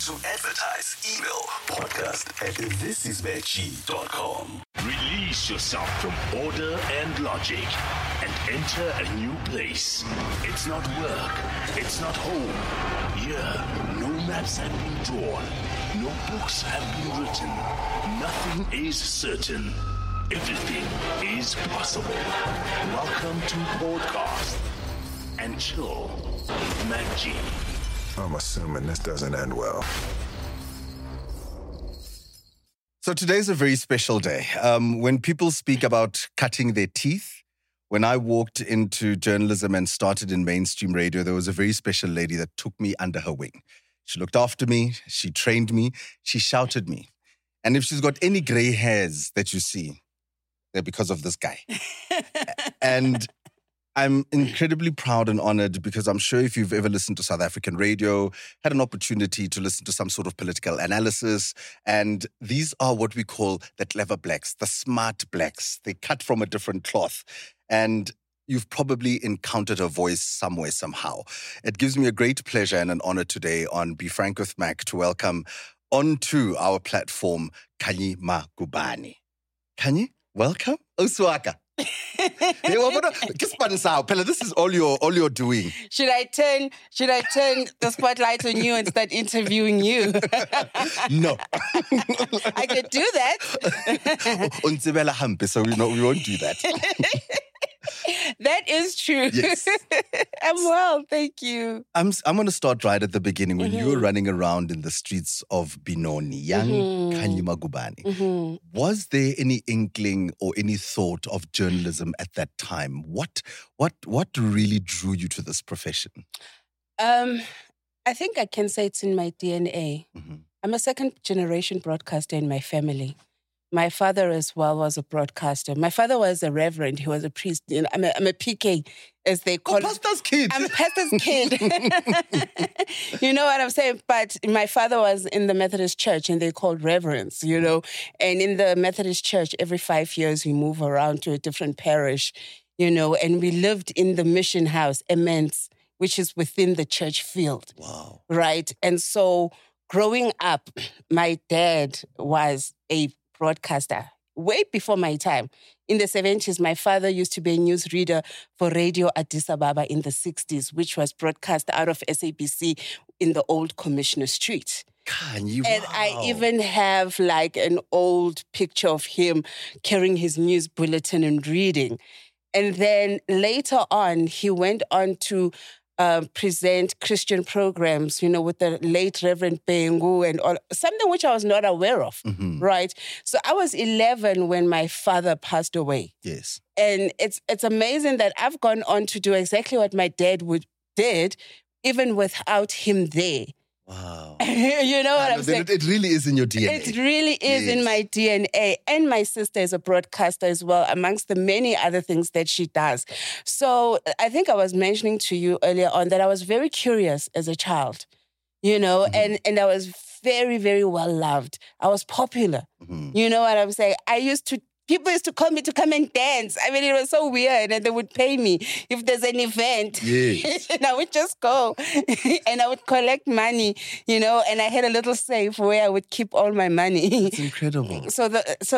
To advertise, email podcast@thisisveggie.com. Release yourself from order and logic and enter a new place. It's not work. It's not home. Here, no maps have been drawn. No books have been written. Nothing is certain. Everything is possible. Welcome to Podcast and Chill with Mac G. I'm assuming this doesn't end well. So today's a very special day. When people speak about cutting their teeth, when I walked into journalism and started in mainstream radio, there was a very special lady that took me under her wing. She looked after me, she trained me, she shouted me. And if she's got any gray hairs that you see, they're because of this guy. And I'm incredibly proud and honored because I'm sure if you've ever listened to South African radio, had an opportunity to listen to some sort of political analysis, and these are what we call the clever blacks, the smart blacks. They cut from a different cloth. And you've probably encountered her voice somewhere, somehow. It gives me a great pleasure and an honor today on Be Frank with Mac to welcome onto our platform, Khanyi Magubane. Khanyi, welcome. Oswaka. This is all you're doing. Should I turn the spotlight on you and start interviewing you? No. I could do that. So we won't do that. That is true. Yes. I'm well, thank you. I'm going to start right at the beginning. When you were running around in the streets of Benoni, young Khanyi Magubane, was there any inkling or any thought of journalism at that time? What really drew you to this profession? I think I can say it's in my DNA. I'm a second-generation broadcaster in my family. My father as well was a broadcaster. My father was a reverend. He was a priest. You know, I'm a PK, as they call it. Pastor's kid. I'm a pastor's kid. You know what I'm saying? But my father was in the Methodist church and they called reverends, you know. And in the Methodist church, every 5 years we move around to a different parish, you know. And we lived in the mission house, Immense, which is within the church field. Wow. Right? And so growing up, my dad was a broadcaster way before my time. In the 70s, my father used to be a newsreader for Radio Addis Ababa in the 60s, which was broadcast out of SABC in the old Commissioner Street. Khanyi, And wow. I even have like an old picture of him carrying his news bulletin and reading. And then later on, he went on to present Christian programs, you know, with the late Reverend Bengu and all, something which I was not aware of, right? So I was 11 when my father passed away. Yes. And it's amazing that I've gone on to do exactly what my dad did, even without him there. Wow. You know what I'm saying? It really is in your DNA. It really is in my DNA. And my sister is a broadcaster as well, amongst the many other things that she does. So I think I was mentioning to you earlier on that I was very curious as a child, you know, and I was very, very well loved. I was popular. You know what I'm saying? People used to call me to come and dance. I mean, it was so weird. And they would pay me if there's an event. Yes. And I would just go and I would collect money, you know, and I had a little safe where I would keep all my money. It's incredible. So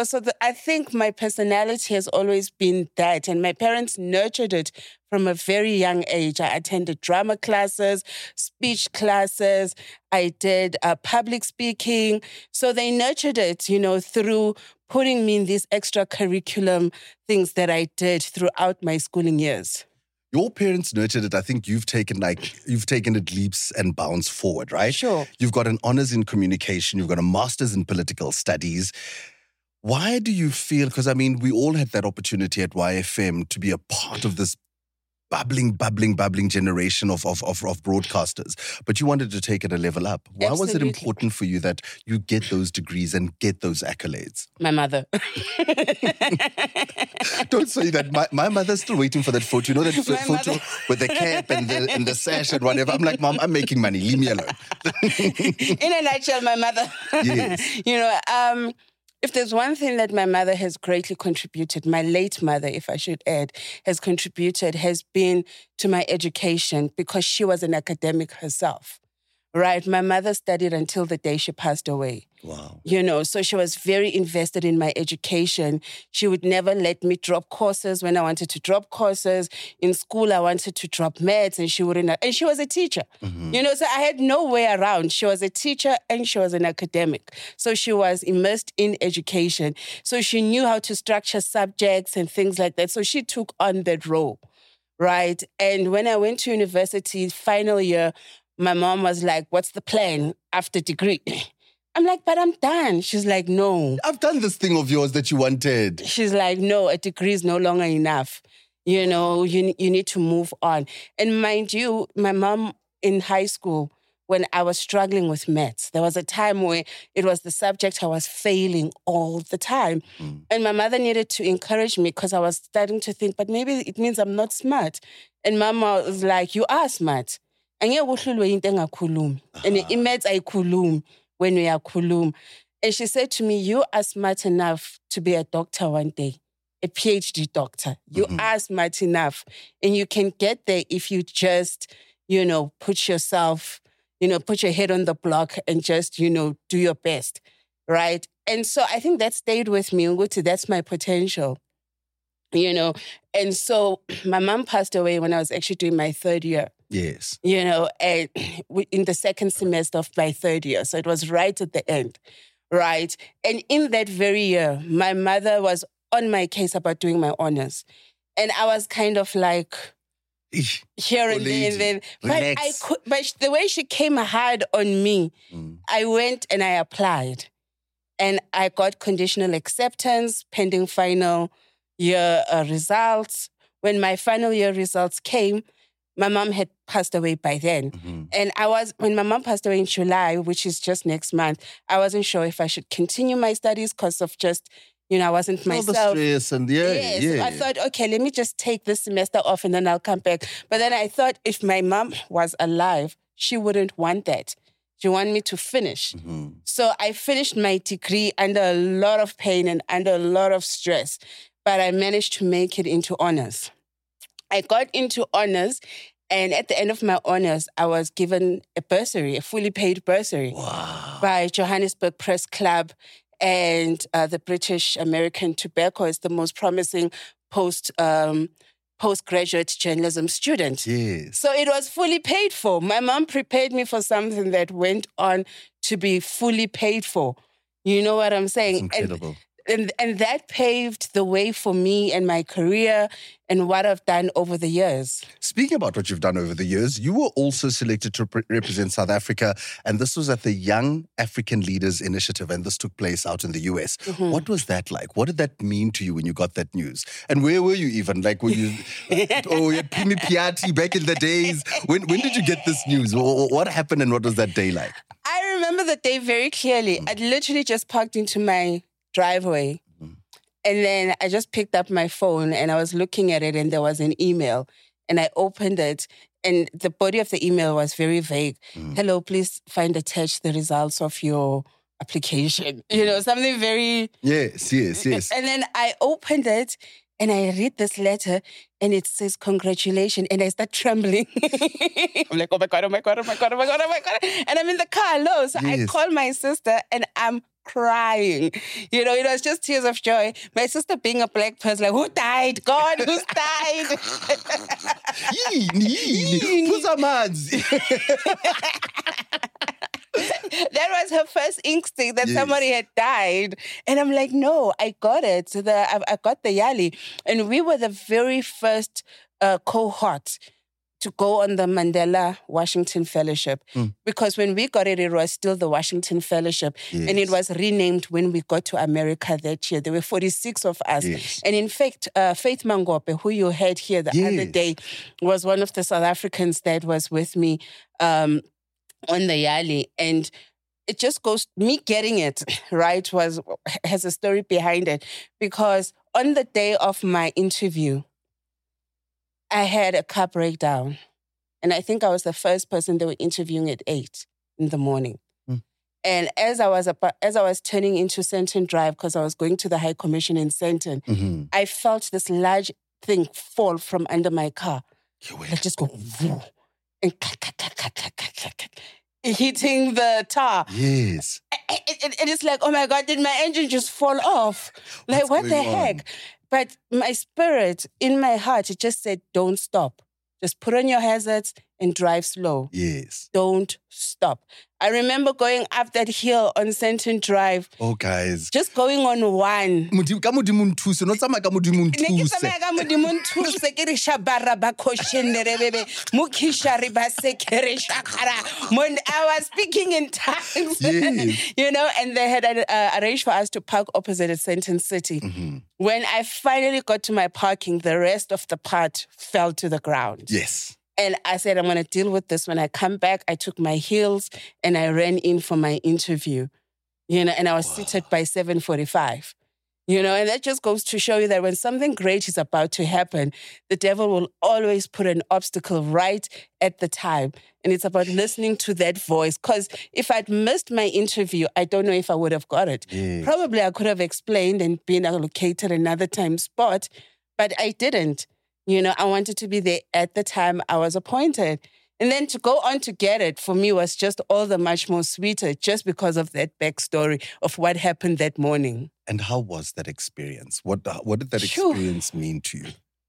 I think my personality has always been that. And my parents nurtured it from a very young age. I attended drama classes, speech classes. I did public speaking. So they nurtured it, you know, through putting me in these extracurriculum things that I did throughout my schooling years. Your parents nurtured it. I think you've taken it leaps and bounds forward, right? Sure. You've got an honors in communication. You've got a master's in political studies. Why do you feel, because I mean, we all had that opportunity at YFM to be a part of this bubbling generation of broadcasters, but you wanted to take it a level up. Why was it important for you that you get those degrees and get those accolades? My mother. Don't say that. My mother's still waiting for that photo. You know that photo with the cap and the sash and whatever. I'm like, Mom, I'm making money. Leave me alone. In a nutshell, my mother. Yes. You know, if there's one thing that my mother has greatly contributed, my late mother, if I should add, has contributed, has been to my education, because she was an academic herself, right? My mother studied until the day she passed away. Wow. So she was very invested in my education. She would never let me drop courses when I wanted to drop courses. In school, I wanted to drop maths and she wouldn't. And she was a teacher. So I had no way around. She was a teacher and she was an academic. So she was immersed in education. So she knew how to structure subjects and things like that. So she took on that role, right? And when I went to university, final year, my mom was like, what's the plan after degree? I'm like, but I'm done. She's like, no. I've done this thing of yours that you wanted. She's like, no, a degree is no longer enough. You need to move on. And mind you, my mom in high school, when I was struggling with maths, there was a time where it was the subject I was failing all the time. And my mother needed to encourage me because I was starting to think, but maybe it means I'm not smart. And mama was like, you are smart. And maths I kulum. When we are kulum. And she said to me, you are smart enough to be a doctor one day, a PhD doctor. You are smart enough. And you can get there if you just, put yourself, put your head on the block and just, do your best, right? And so I think that stayed with me. That's my potential, And so my mom passed away when I was actually doing my third year. Yes. And in the second semester of my third year. So it was right at the end, right? And in that very year, my mother was on my case about doing my honors. And I was kind of like here and there and then. But the way she came hard on me, I went and I applied. And I got conditional acceptance pending final year results. When my final year results came, my mom had passed away by then. And when my mom passed away in July, which is just next month, I wasn't sure if I should continue my studies because of just, I wasn't myself. All the stress and So I thought, okay, let me just take this semester off and then I'll come back. But then I thought if my mom was alive, she wouldn't want that. She wanted me to finish. So I finished my degree under a lot of pain and under a lot of stress, but I managed to make it into honors. I got into honors, and at the end of my honors, I was given a bursary, a fully paid bursary by Johannesburg Press Club and the British American Tobacco as the most promising postgraduate journalism student. Yes. So it was fully paid for. My mom prepared me for something that went on to be fully paid for. You know what I'm saying? It's incredible. And that paved the way for me and my career and what I've done over the years. Speaking about what you've done over the years, you were also selected to represent South Africa, and this was at the Young African Leaders Initiative, and this took place out in the US. What was that like? What did that mean to you when you got that news? And where were you even? Like, were you, you had Pumi Piatti back in the days? When did you get this news? What happened and what was that day like? I remember the day very clearly. I literally just parked into my driveway. And then I just picked up my phone and I was looking at it and there was an email and I opened it and the body of the email was very vague. Hello, please find attached the results of your application. Something very... Yes. And then I opened it and I read this letter and it says, congratulations. And I start trembling. I'm like, oh my God. And I'm in the car alone. So I call my sister and I'm crying. It was just tears of joy. My sister being a black person, like, who died? God, who's died? That was her first instinct that somebody had died. And I'm like, no, I got it. I got the Yali. And we were the very first cohort to go on the Mandela Washington Fellowship. Because when we got it, it was still the Washington Fellowship. And it was renamed when we got to America that year. There were 46 of us. And in fact, Faith Mangope, who you heard here the other day, was one of the South Africans that was with me on the Yali. And it just goes, me getting it, right, has a story behind it. Because on the day of my interview, I had a car breakdown. And I think I was the first person they were interviewing at 8 in the morning. And as I was turning into Sandton Drive, because I was going to the High Commission in Sandton, I felt this large thing fall from under my car. It just go, and hitting the tar. Yes. It is like, oh my God, did my engine just fall off? Like, what the going on? heck? But my spirit, in my heart, it just said, don't stop. Just put on your hazards and drive slow. Yes. Don't stop. I remember going up that hill on Senton Drive, Oh, guys. just going on one. Ka Modimo nthuse, no tsamaya ka Modimo Ne ke nthuse. tsamaya ka Modimo nthuse, ke re shabara ba khoshene re bebe, mukisha re ba sekere shakara. I was speaking in tongues, Yes. you know, and they had arranged for us to park opposite at Senton City. When I finally got to my parking, the rest of the part fell to the ground. Yes. And I said, I'm going to deal with this. When I come back, I took my heels and I ran in for my interview, you know, and I was seated by 7:45, you know, and that just goes to show you that when something great is about to happen, the devil will always put an obstacle right at the time. And it's about listening to that voice. Because if I'd missed my interview, I don't know if I would have got it. Yes. Probably I could have explained and been allocated another time spot, but I didn't. You know, I wanted to be there at the time I was appointed. And then to go on to get it, for me, was just all the much more sweeter just because of that backstory of what happened that morning. And how was that experience? What did that Phew. experience mean to you?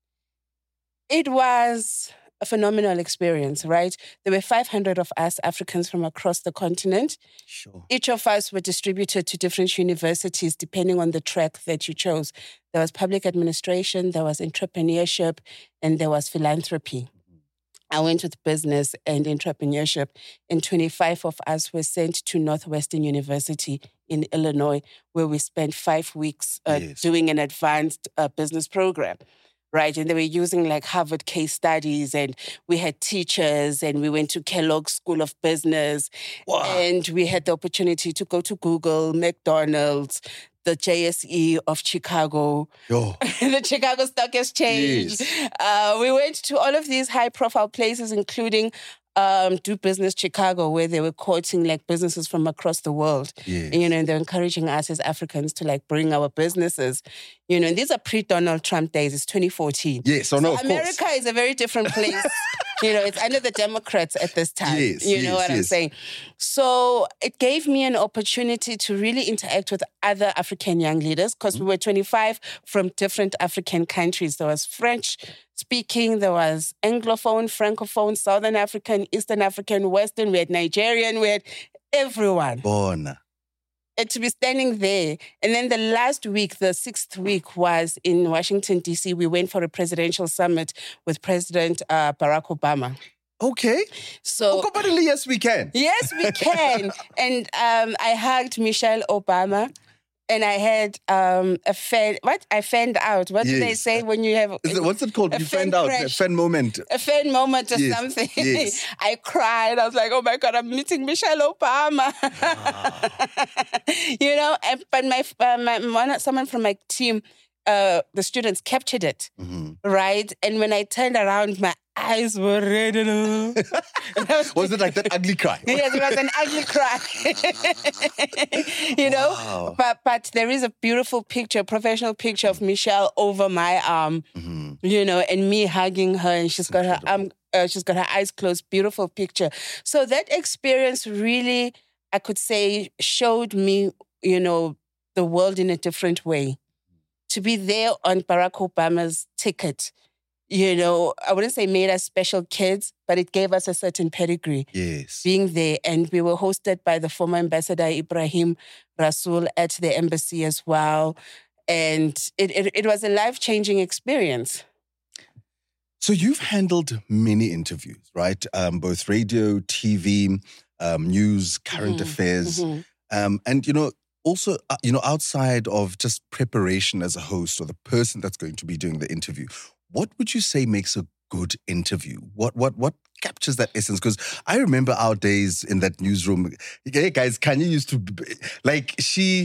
It was a phenomenal experience, right? There were 500 of us Africans from across the continent. Sure. Each of us were distributed to different universities depending on the track that you chose. There was public administration, there was entrepreneurship, and there was philanthropy. I went with business and entrepreneurship, and 25 of us were sent to Northwestern University in Illinois, where we spent 5 weeks Yes. doing an advanced business program. Right. And they were using like Harvard case studies, and we had teachers, and we went to Kellogg School of Business. Wow. And we had the opportunity to go to Google, McDonald's, the JSE of Chicago, Yo. the Chicago Stock Exchange. Yes. We went to all of these high profile places, including Do Business Chicago, where they were quoting like businesses from across the world. Yes. You know, and they're encouraging us as Africans to like bring our businesses. You know, and these are pre-Donald Trump days. It's 2014. Yes, so no, of America course. is a very different place. You know, it's under the Democrats at this time. Yes, you know yes, what I'm yes. saying? So it gave me an opportunity to really interact with other African young leaders because we were 25 from different African countries. There was French speaking, there was Anglophone, Francophone, Southern African, Eastern African, Western, we had Nigerian, we had everyone. Bona. And to be standing there. And then the last week, the 6th week, was in Washington, D.C. We went for a presidential summit with President Barack Obama. Okay. So, Yes, we can. yes, we can. And I hugged Michelle Obama. And I had a fan. What? I fanned out. What do they Yes. say when you have... What's it called? A You fan find out. A crash. fan moment. A fan moment or Yes, something. yes. I cried. I was like, oh my God, I'm meeting Michelle Obama. You know, but someone from my team, the students captured it, right? And when I turned around, my eyes were red. And I Was it like that ugly cry? Yes, it was an ugly cry. You know, Wow. but there is a beautiful picture, professional picture of Michelle over my arm, you know, and me hugging her, and she's got her she's got her eyes closed. Beautiful picture. So that experience really, I could say, showed me, you know, the world in a different way. To be there on Barack Obama's ticket, you know, I wouldn't say made us special kids, but it gave us a certain pedigree. Yes. Being there, and we were hosted by the former ambassador Ibrahim Rasool at the embassy as well. And it was a life-changing experience. So you've handled many interviews, right? Both radio, TV, news, current affairs. And, you know, also, outside of just preparation as a host or the person that's going to be doing the interview, what would you say makes a good interview? What captures that essence? Because I remember our days in that newsroom. Hey guys, Kanye used to, like, she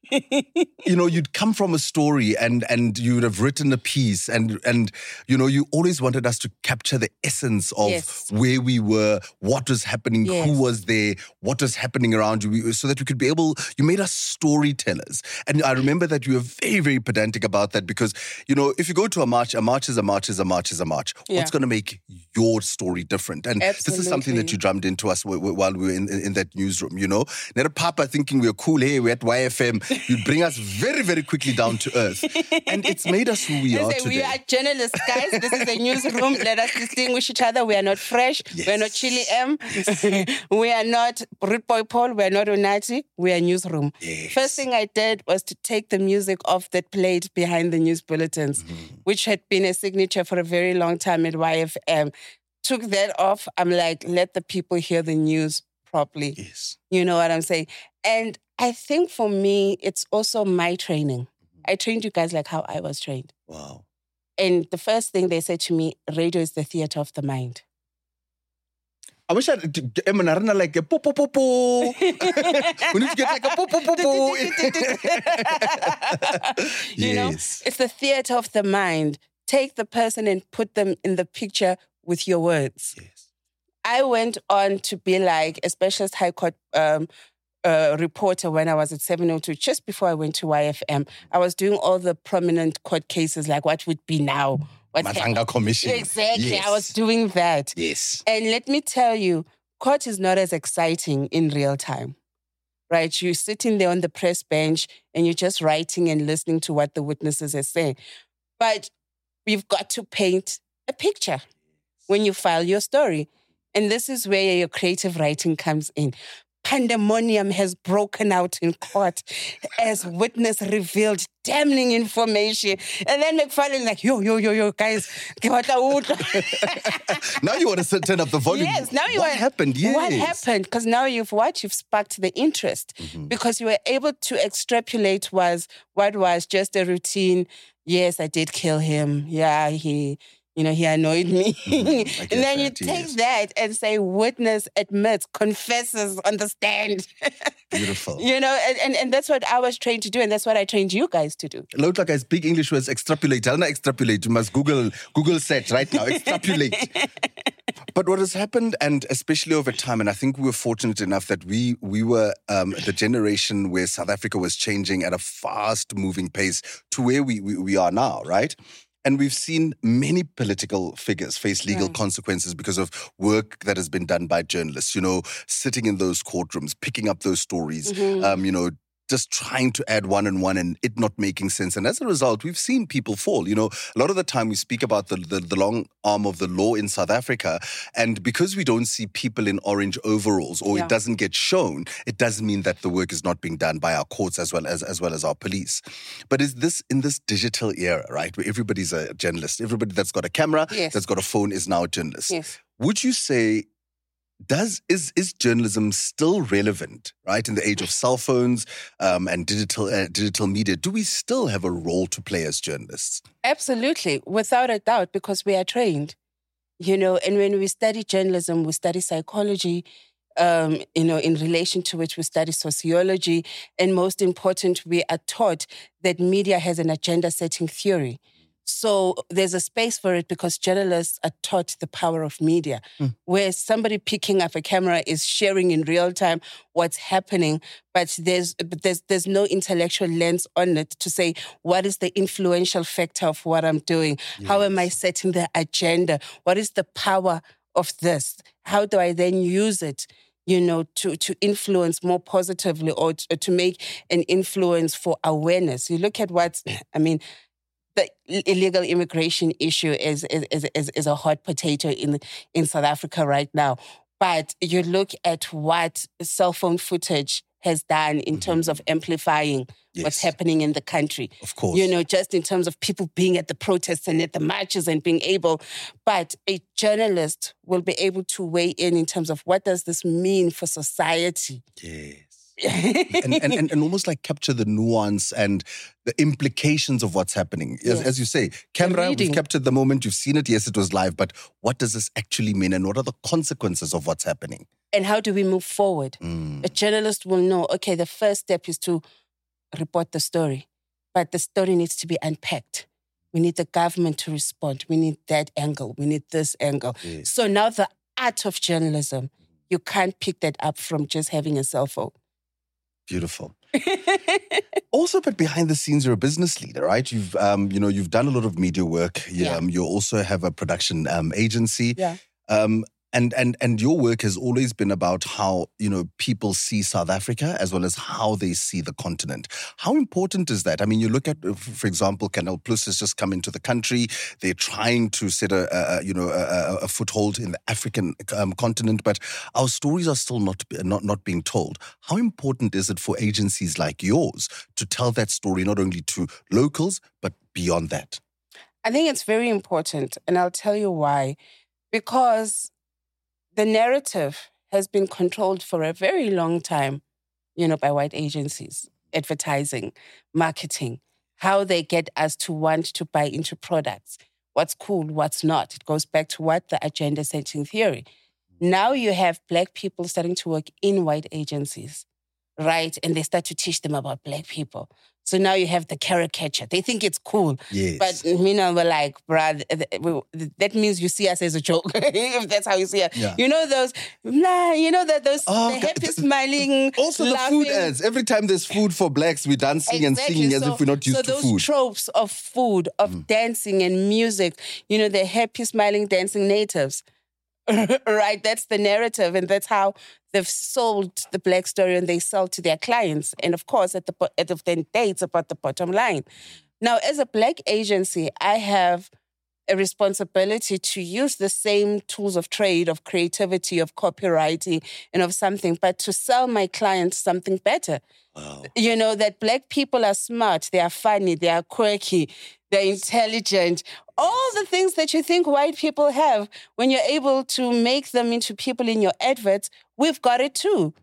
you'd come from a story and you'd have written a piece and you always wanted us to capture the essence of where we were, what was happening, who was there, what was happening around you, so that we could be able, you made us storytellers. And I remember that you were very, very pedantic about that because, if you go to a march is a march is a march is a march. Yeah. What's going to make your story different? And this is something that you drummed into us while we were in that newsroom, Never Papa thinking we were cool, hey, we're at YFM. You bring us very, very quickly down to earth. And it's made us who we are today. We are journalists, guys. This is a newsroom. Let us distinguish each other. We are not Fresh. Yes. We are not Chili M. We are not Rude Boy Paul. We are not Onati. We are newsroom. Yes. First thing I did was to take the music off that played behind the news bulletins, which had been a signature for a very long time at YFM. Took that off. I'm like, let the people hear the news properly. Yes. You know what I'm saying? And I think for me, it's also my training. I trained you guys like how I was trained. Wow. And the first thing they said to me, radio is the theater of the mind. I wish I had like a po po po po. We need to get like a po po po po. It's the theater of the mind. Take the person and put them in the picture with your words. Yes. I went on to be like a specialist high court reporter when I was at 702, just before I went to YFM. I was doing all the prominent court cases, like what would be now. Matanga Commission. Exactly. Yes. I was doing that. Yes. And let me tell you, court is not as exciting in real time, right? You're sitting there on the press bench and you're just writing and listening to what the witnesses are saying. But we've got to paint a picture when you file your story. And this is where your creative writing comes in. Pandemonium has broken out in court as witness revealed damning information. And then McFarlane like, yo, guys. Now you want to turn up the volume. Yes, now you What happened? Yes. What happened? Because now you've sparked the interest. Because you were able to extrapolate what was just a routine. Yes, I did kill him. Yeah, he annoyed me. And then you take that and say, witness admits, confesses on the stand. Beautiful. And that's what I was trained to do. And that's what I trained you guys to do. Look, I speak English was extrapolate. I'll not extrapolate. You must Google search right now. Extrapolate. But what has happened, and especially over time, and I think we were fortunate enough that we were the generation where South Africa was changing at a fast-moving pace to where we are now, right? And we've seen many political figures face legal consequences because of work that has been done by journalists, sitting in those courtrooms, picking up those stories, just trying to add one and one and it not making sense. And as a result, we've seen people fall. A lot of the time we speak about the long arm of the law in South Africa. And because we don't see people in orange overalls or it doesn't get shown, it doesn't mean that the work is not being done by our courts as well as our police. But is this in this digital era, right, where everybody's a journalist, everybody that's got a camera, that's got a phone is now a journalist. Yes. Would you say is journalism still relevant, right? In the age of cell phones and digital media, do we still have a role to play as journalists? Absolutely, without a doubt, because we are trained, and when we study journalism, we study psychology, in relation to which we study sociology, and most important, we are taught that media has an agenda-setting theory. So there's a space for it because journalists are taught the power of media, where somebody picking up a camera is sharing in real time what's happening, but there's no intellectual lens on it to say, what is the influential factor of what I'm doing? Yes. How am I setting the agenda? What is the power of this? How do I then use it, to influence more positively or to make an influence for awareness? You look at the illegal immigration issue is a hot potato in South Africa right now. But you look at what cell phone footage has done in terms of amplifying what's happening in the country. Of course. Just in terms of people being at the protests and at the marches and being able. But a journalist will be able to weigh in terms of what does this mean for society? Yes. and almost like capture the nuance and the implications of what's happening. As you say, camera, we've captured the moment, you've seen it, yes, it was live, but what does this actually mean and what are the consequences of what's happening? And how do we move forward? A journalist will know, okay, the first step is to report the story, but the story needs to be unpacked. We need the government to respond. We need that angle. We need this angle. Yes. So now the art of journalism, you can't pick that up from just having a cell phone. Beautiful. Also, but behind the scenes, you're a business leader, right? You've you've done a lot of media work. Yeah. You also have a production agency. Yeah. And your work has always been about how, people see South Africa as well as how they see the continent. How important is that? I mean, you look at, for example, Canal Plus has just come into the country. They're trying to set a foothold in the African continent, but our stories are still not being told. How important is it for agencies like yours to tell that story not only to locals, but beyond that? I think it's very important, and I'll tell you why. Because the narrative has been controlled for a very long time, by white agencies, advertising, marketing, how they get us to want to buy into products, what's cool, what's not. It goes back to what the agenda setting theory. Now you have Black people starting to work in white agencies, right? And they start to teach them about Black people. So now you have the caricature. They think it's cool. Yes. But we're like, bruh, that means you see us as a joke. If that's how you see us. Yeah. The happy smiling, Also laughing. the food ads. Every time there's food for Blacks, we're dancing and singing as if we're not used to So food. those tropes of food, of dancing and music, the happy smiling dancing natives. Right, that's the narrative, and that's how they've sold the Black story, and they sell to their clients. And of course, at the end of the day, it's about the bottom line. Now, as a Black agency, I have a responsibility to use the same tools of trade, of creativity, of copywriting, and of something, but to sell my clients something better. Wow. That Black people are smart, they are funny, they are quirky, they're intelligent. All the things that you think white people have, when you're able to make them into people in your adverts, we've got it too.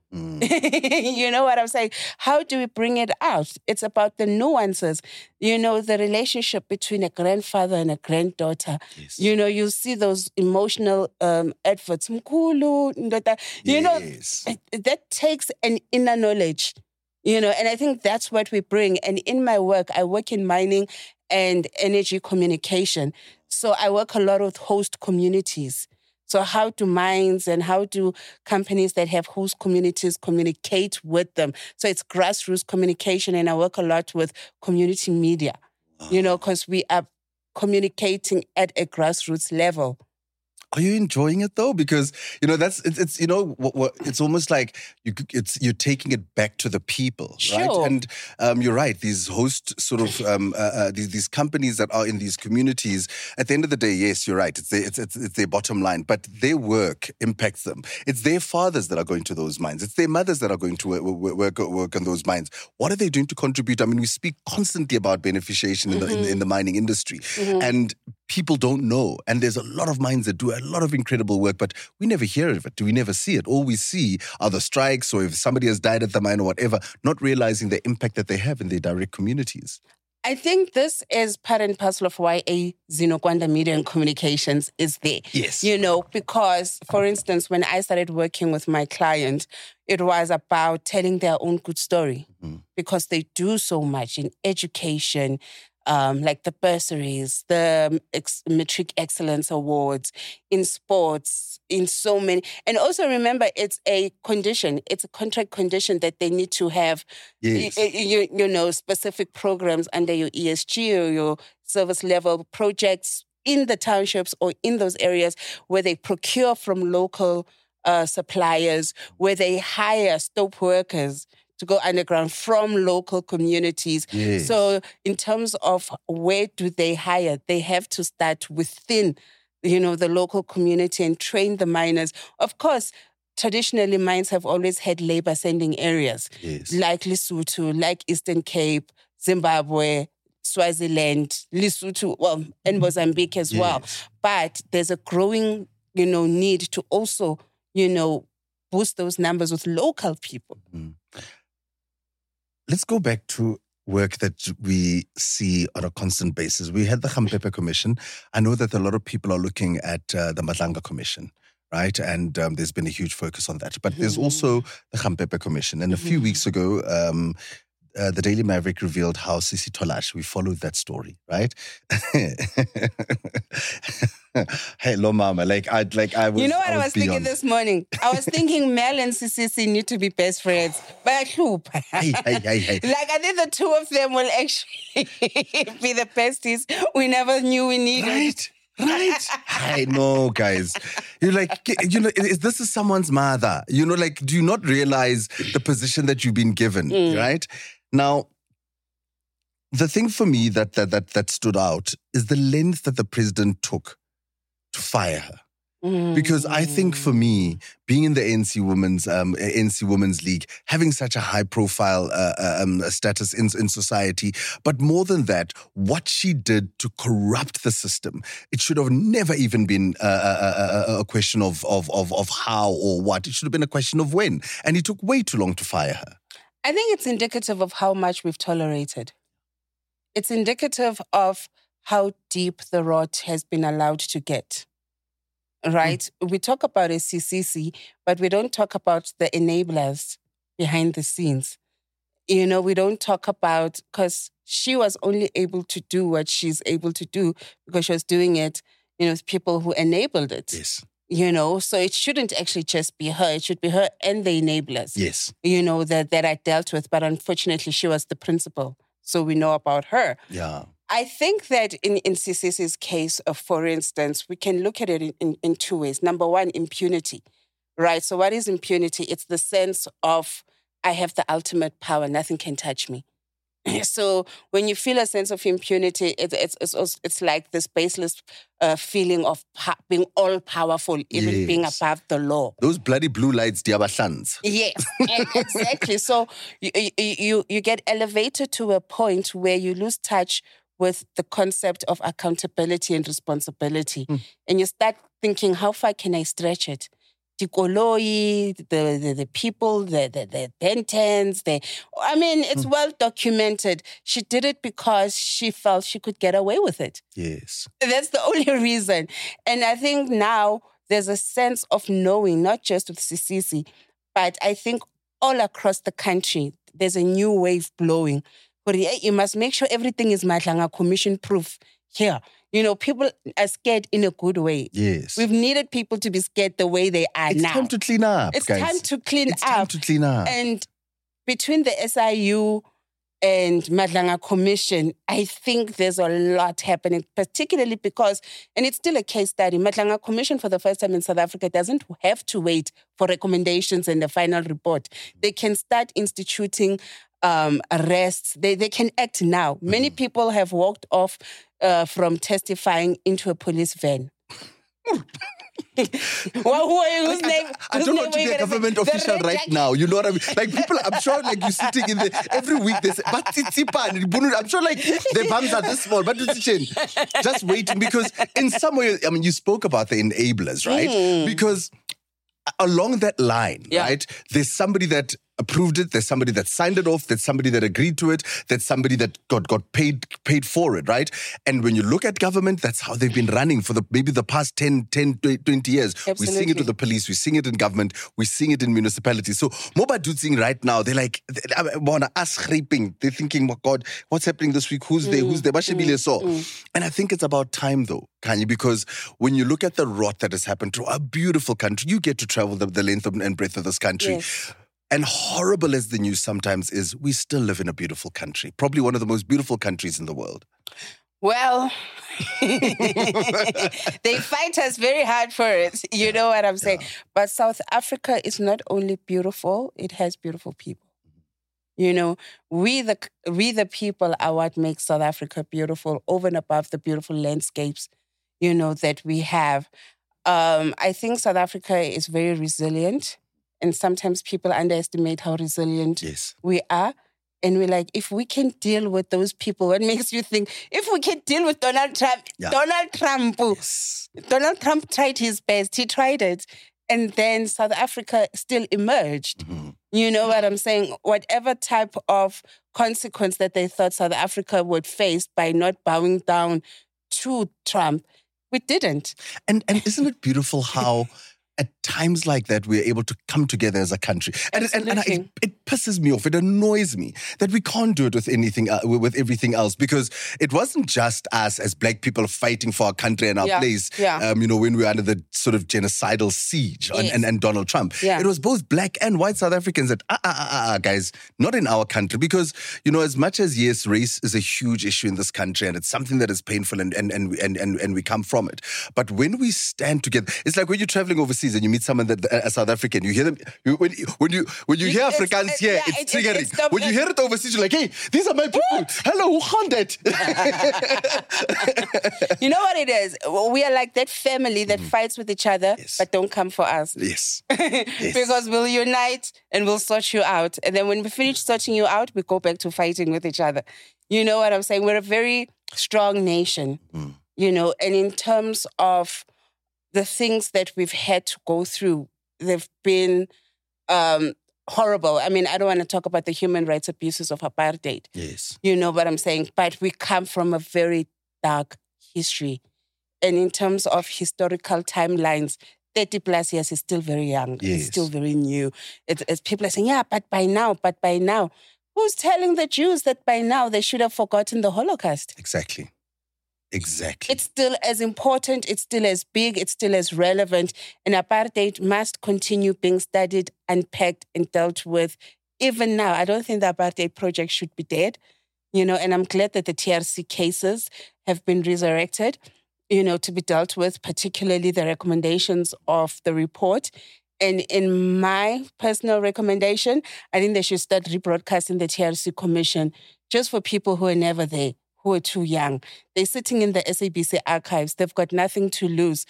You know what I'm saying? How do we bring it out? It's about the nuances. The relationship between a grandfather and a granddaughter. Yes. You see those emotional adverts. Mkulu, ndota. Yes. That takes an inner knowledge. And I think that's what we bring. And in my work, I work in mining and energy communication. So I work a lot with host communities. So how do mines and how do companies that have host communities communicate with them? So it's grassroots communication, and I work a lot with community media, because we are communicating at a grassroots level. Are you enjoying it though? Because it's it's almost like you're taking it back to the people, right? Sure. And you're right. These host sort of these companies that are in these communities. At the end of the day, yes, you're right. It's their bottom line, but their work impacts them. It's their fathers that are going to those mines. It's their mothers that are going to work on those mines. What are they doing to contribute? I mean, we speak constantly about beneficiation in the mining industry, and people don't know. And there's a lot of mines that do a lot of incredible work, but we never hear of it. We never see it. All we see are the strikes, or if somebody has died at the mine or whatever, not realizing the impact that they have in their direct communities. I think this is part and parcel of why a Zinokwanda Media and Communications is there. Yes. Because, for instance, when I started working with my client, it was about telling their own good story, because they do so much in education, like the bursaries, the Matric Excellence Awards, in sports, in so many. And also remember, it's a condition. It's a contract condition that they need to have, Yes. specific programs under your ESG or your service level projects in the townships or in those areas where they procure from local suppliers, where they hire stope workers to go underground from local communities. Yes. So in terms of where do they hire, they have to start within, the local community and train the miners. Of course, traditionally mines have always had labor sending areas, Yes. like Lesotho, like Eastern Cape, Zimbabwe, Swaziland, Lesotho, and Mozambique as well. Yes. But there's a growing, need to also, boost those numbers with local people. Let's go back to work that we see on a constant basis. We had the Khampepe Commission. I know that a lot of people are looking at the Madlanga Commission, right? And there's been a huge focus on that. But there's also the Khampepe Commission. And a few weeks ago, the Daily Maverick revealed how Sisi Tolash, we followed that story, right? Hello, mama. I was. You know what I was thinking beyond. this morning? I was thinking Mel and Sisi need to be best friends. But I hope. Hey. Like, I think the two of them will actually be the besties we never knew we needed. Right. I know, guys. You're like, this is someone's mother. Do you not realize the position that you've been given, right? Now, the thing for me that stood out is the length that the president took to fire her. Because I think for me, being in the ANC Women's League, having such a high profile status in society, but more than that, what she did to corrupt the system, it should have never even been a question of how or what. It should have been a question of when. And it took way too long to fire her. I think it's indicative of how much we've tolerated. It's indicative of how deep the rot has been allowed to get. Right? We talk about a CCC, but we don't talk about the enablers behind the scenes. We don't talk about, because she was only able to do what she's able to do because she was doing it, people who enabled it. Yes. So it shouldn't actually just be her. It should be her and the enablers. Yes. That I dealt with. But unfortunately, she was the principal. So we know about her. Yeah. I think that in Sisi's case, for instance, we can look at it in two ways. Number one, impunity, right? So what is impunity? It's the sense of, I have the ultimate power, nothing can touch me. So when you feel a sense of impunity, it's like this baseless feeling of being all-powerful, even being above the law. Those bloody blue lights, diabahlans. Yes, exactly. So you get elevated to a point where you lose touch with the concept of accountability and responsibility. And you start thinking, how far can I stretch it? The Koloi, the people, the Bentons, it's well documented. She did it because she felt she could get away with it. Yes. That's the only reason. And I think now there's a sense of knowing, not just with Sisisi, but I think all across the country, there's a new wave blowing. But you must make sure everything is Madlanga Commission proof here. People are scared in a good way. Yes. We've needed people to be scared the way they are now. It's time to clean up, It's guys. time to clean up. It's time to clean up. And between the SIU and Madlanga Commission, I think there's a lot happening, particularly because, and it's still a case study, Madlanga Commission for the first time in South Africa doesn't have to wait for recommendations and the final report. They can start instituting arrests. They can act now. Many people have walked off from testifying into a police van. Well, who are you? Whose name? I don't want to be a government official right now. You know what I mean? Like people, I'm sure like you're sitting in there every week. They say, but I'm sure like their bums are this small, but just waiting because in some way, you spoke about the enablers, right? Because along that line, right, there's somebody that approved it, there's somebody that signed it off, there's somebody that agreed to it, there's somebody that got paid for it, right? And when you look at government, that's how they've been running for maybe the past 10, 20 years. Absolutely. We're seeing it with the police, we're seeing it in government, we're seeing it in municipalities. So Moba Dutsing right now, they're like, us scraping. They're thinking, oh God, what's happening this week? Who's there? And I think it's about time though, Kanye, because when you look at the rot that has happened to our beautiful country, you get to travel the length and breadth of this country. Yes. And horrible as the news sometimes is, we still live in a beautiful country. Probably one of the most beautiful countries in the world. Well, they fight us very hard for it. You know what I'm saying? Yeah. But South Africa is not only beautiful, it has beautiful people. We the people are what makes South Africa beautiful, over and above the beautiful landscapes, that we have. I think South Africa is very resilient. And sometimes people underestimate how resilient we are. And we're like, if we can deal with those people, what makes you think, if we can deal with Donald Trump, Donald Trump tried his best. He tried it. And then South Africa still emerged. Mm-hmm. You know what I'm saying? Whatever type of consequence that they thought South Africa would face by not bowing down to Trump, we didn't. And isn't it beautiful how at times like that we're able to come together as a country. And Absolutely. it pisses me off. It annoys me that we can't do it with anything, with everything else, because it wasn't just us as black people fighting for our country and our place, when we were under the sort of genocidal siege and Donald Trump. Yeah. It was both black and white South Africans that, guys, not in our country. Because, as much as, yes, race is a huge issue in this country and it's something that is painful and we come from it. But when we stand together, it's like when you're traveling overseas and you meet someone that a South African, you hear them, when you hear Afrikaans here, it's triggering. When you hear it overseas, you're like, hey, these are my people. What? Hello, who can't that? You know what it is? We are like that family that fights with each other, but don't come for us. Yes. Because we'll unite and we'll sort you out. And then when we finish sorting you out, we go back to fighting with each other. You know what I'm saying? We're a very strong nation, and in terms of the things that we've had to go through, they've been horrible. I mean, I don't want to talk about the human rights abuses of apartheid. Yes. You know what I'm saying? But we come from a very dark history. And in terms of historical timelines, 30 plus years is still very young. Yes. It's still very new. It's people are saying, but by now. Who's telling the Jews that by now they should have forgotten the Holocaust? Exactly. It's still as important, it's still as big, it's still as relevant. And apartheid must continue being studied, unpacked, and dealt with. Even now, I don't think the apartheid project should be dead, and I'm glad that the TRC cases have been resurrected, to be dealt with, particularly the recommendations of the report. And in my personal recommendation, I think they should start rebroadcasting the TRC Commission just for people who are never there, who are too young. They're sitting in the SABC archives. They've got nothing to lose.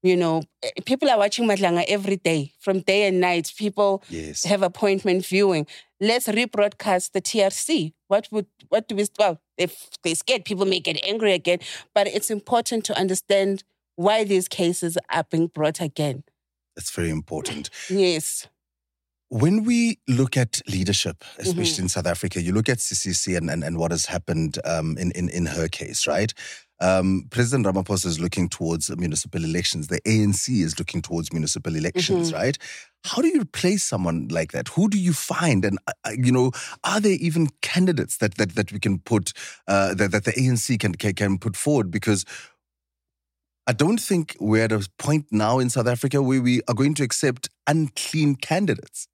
People are watching Madlanga every day, from day and night. People have appointment viewing. Let's rebroadcast the TRC. What do we, if they're scared, people may get angry again. But it's important to understand why these cases are being brought again. That's very important. Yes. When we look at leadership, especially in South Africa, you look at CCC and what has happened in her case, right? President Ramaphosa is looking towards municipal elections. The ANC is looking towards municipal elections, right? How do you replace someone like that? Who do you find? And, are there even candidates that we can put, that the ANC can put forward? Because I don't think we're at a point now in South Africa where we are going to accept unclean candidates.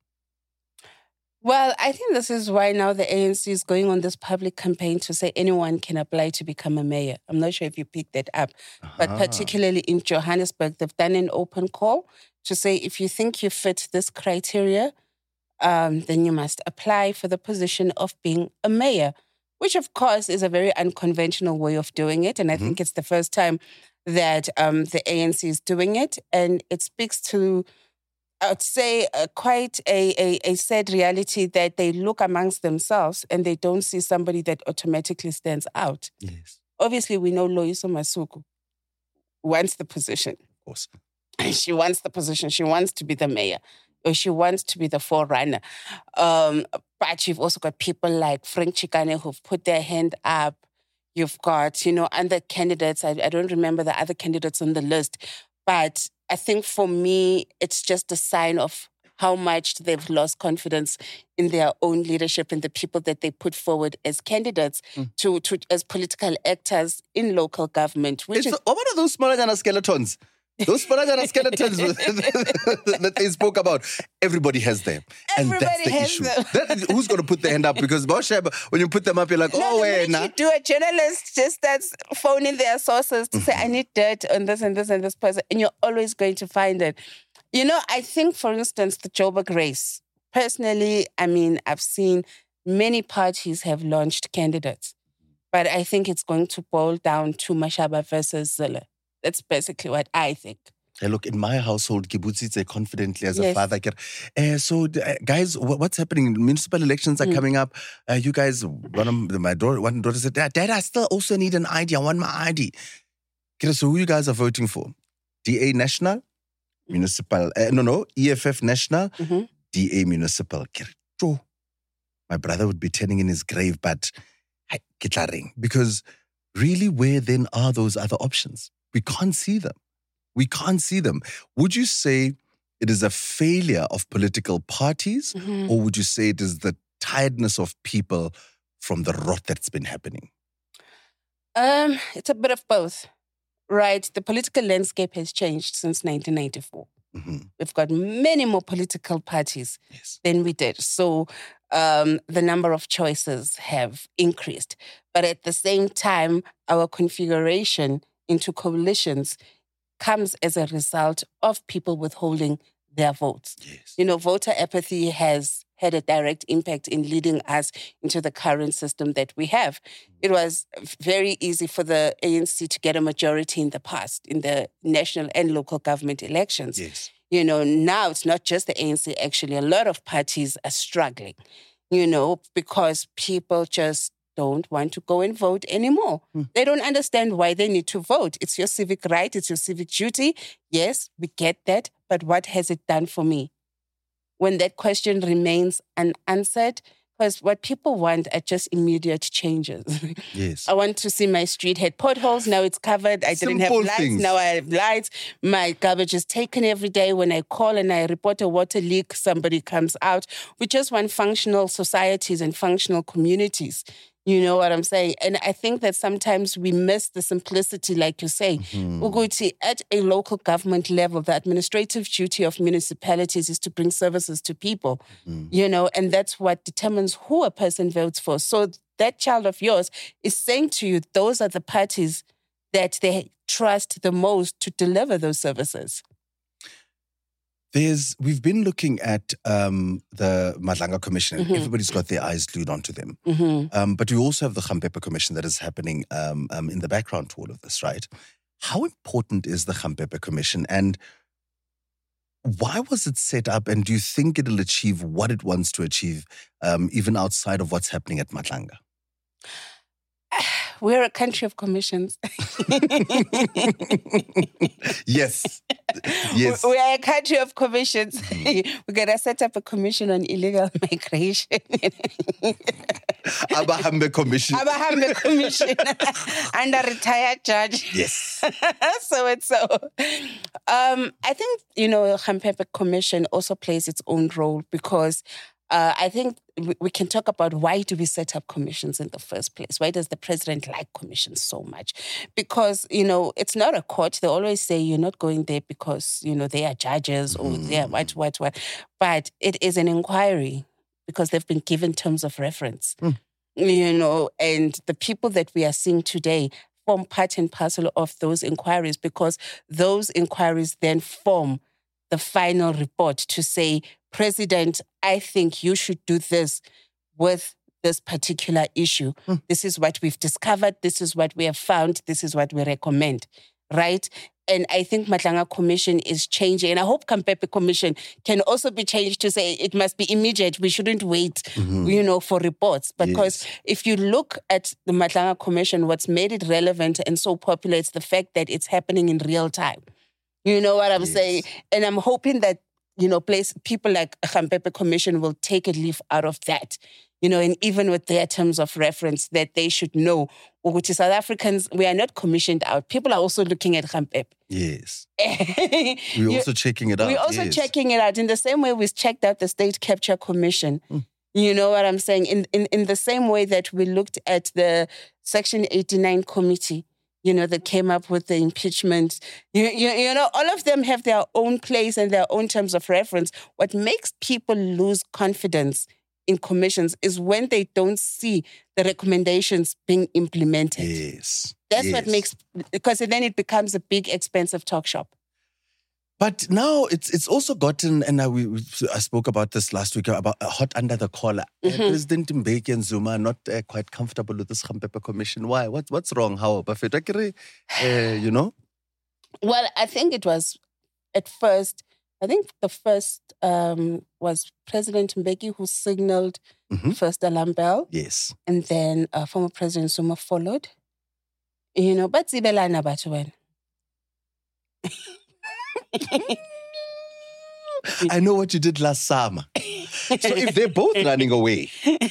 Well, I think this is why now the ANC is going on this public campaign to say anyone can apply to become a mayor. I'm not sure if you picked that up, but particularly in Johannesburg, they've done an open call to say if you think you fit this criteria, then you must apply for the position of being a mayor, which of course is a very unconventional way of doing it. And I think it's the first time that the ANC is doing it. And it speaks to, I would say, quite a sad reality that they look amongst themselves and they don't see somebody that automatically stands out. Yes. Obviously, we know Loyiso Masuku wants the position. Of course. She wants the position. She wants to be the mayor, or she wants to be the forerunner. But you've also got people like Frank Chikane who've put their hand up. You've got, other candidates. I don't remember the other candidates on the list. But I think for me, it's just a sign of how much they've lost confidence in their own leadership and the people that they put forward as candidates to as political actors in local government. What are those smaller skeletons? Those skeletons that they spoke about, everybody has them. And that's the issue. Who's going to put their hand up? Because when you put them up, you're like, you do, a journalist just starts phoning their sources to say, I need dirt on this and this and this person. And you're always going to find it. I think, for instance, the Joburg race. Personally, I've seen many parties have launched candidates. But I think it's going to boil down to Mashaba versus Zille. That's basically what I think. Hey, look, in my household, Kibutsitse confidently as a father. Guys, what's happening? Municipal elections are coming up. You guys, one daughter said, Dad, I still also need an ID. I want my ID. So who you guys are voting for? DA National? Municipal? EFF National? DA Municipal. My brother would be turning in his grave, but because really, where then are those other options? We can't see them. Would you say it is a failure of political parties, or would you say it is the tiredness of people from the rot that's been happening? It's a bit of both, right? The political landscape has changed since 1994. We've got many more political parties than we did. So the number of choices have increased. But at the same time, our configuration into coalitions comes as a result of people withholding their votes. Yes. You know, voter apathy has had a direct impact in leading us into the current system that we have. It was very easy for the ANC to get a majority in the past, in the national and local government elections. Yes. You know, now it's not just the ANC, actually. A lot of parties are struggling, you know, because people just don't want to go and vote anymore. They don't understand why they need to vote. It's your civic right. It's your civic duty. Yes, we get that. But what has it done for me? When that question remains unanswered, because what people want are just immediate changes. Yes. I want to see my street had potholes. Now it's covered. I didn't have Simple lights. things. Now I have lights. My garbage is taken every day. When I call and I report a water leak, somebody comes out. We just want functional societies and functional communities. You know what I'm saying? And I think that sometimes we miss the simplicity, like you say. Uguti, at a local government level, the administrative duty of municipalities is to bring services to people, you know, and that's what determines who a person votes for. So that child of yours is saying to you, those are the parties that they trust the most to deliver those services. We've been looking at the Madlanga Commission, and everybody's got their eyes glued onto them. But we also have the Khampepe Commission that is happening in the background to all of this, right? How important is the Khampepe Commission, and why was it set up, and do you think it'll achieve what it wants to achieve, even outside of what's happening at Madlanga? We're a country of commissions. Yes. Yes. We are a country of commissions. We're going to set up a commission on illegal migration. Abahambe Commission. Abahambe Commission. And a retired judge. Yes. I think, you know, Khampepe Commission also plays its own role because I think we can talk about why do we set up commissions in the first place? Why does the president like commissions so much? Because, you know, it's not a court. They always say you're not going there because, you know, they are judges or they are what. But it is an inquiry because they've been given terms of reference, you know, and the people that we are seeing today form part and parcel of those inquiries because those inquiries then form the final report to say, President, I think you should do this with this particular issue. This is what we've discovered. This is what we have found. This is what we recommend, right? And I think Madlanga Commission is changing. And I hope Khampepe Commission can also be changed to say it must be immediate. We shouldn't wait, you know, for reports. Because if you look at the Madlanga Commission, what's made it relevant and so popular is the fact that it's happening in real time. You know what I'm saying? And I'm hoping that, you know, people like Khampepe Commission will take a leaf out of that, you know, and even with their terms of reference that they should know, which is South Africans, we are not commissioned out. People are also looking at Khampepe. Yes. We're also checking it out. We're also checking it out in the same way we checked out the State Capture Commission. You know what I'm saying? In the same way that we looked at the Section 89 committee, you know, that came up with the impeachment. You know, all of them have their own place and their own terms of reference. What makes people lose confidence in commissions is when they don't see the recommendations being implemented. Yes. That's what makes, because then it becomes a big, expensive talk shop. But now it's also gotten, and I spoke about this last week, about hot under the collar. President Mbeki and Zuma are not quite comfortable with this Khampepe Commission. Why? What's wrong? How? You know? Well, I think it was at first, the first was President Mbeki who signaled first alarm bell. Yes. And then former President Zuma followed. You know, but Zibelana Batuwen. I know what you did last summer. So if they're both running away,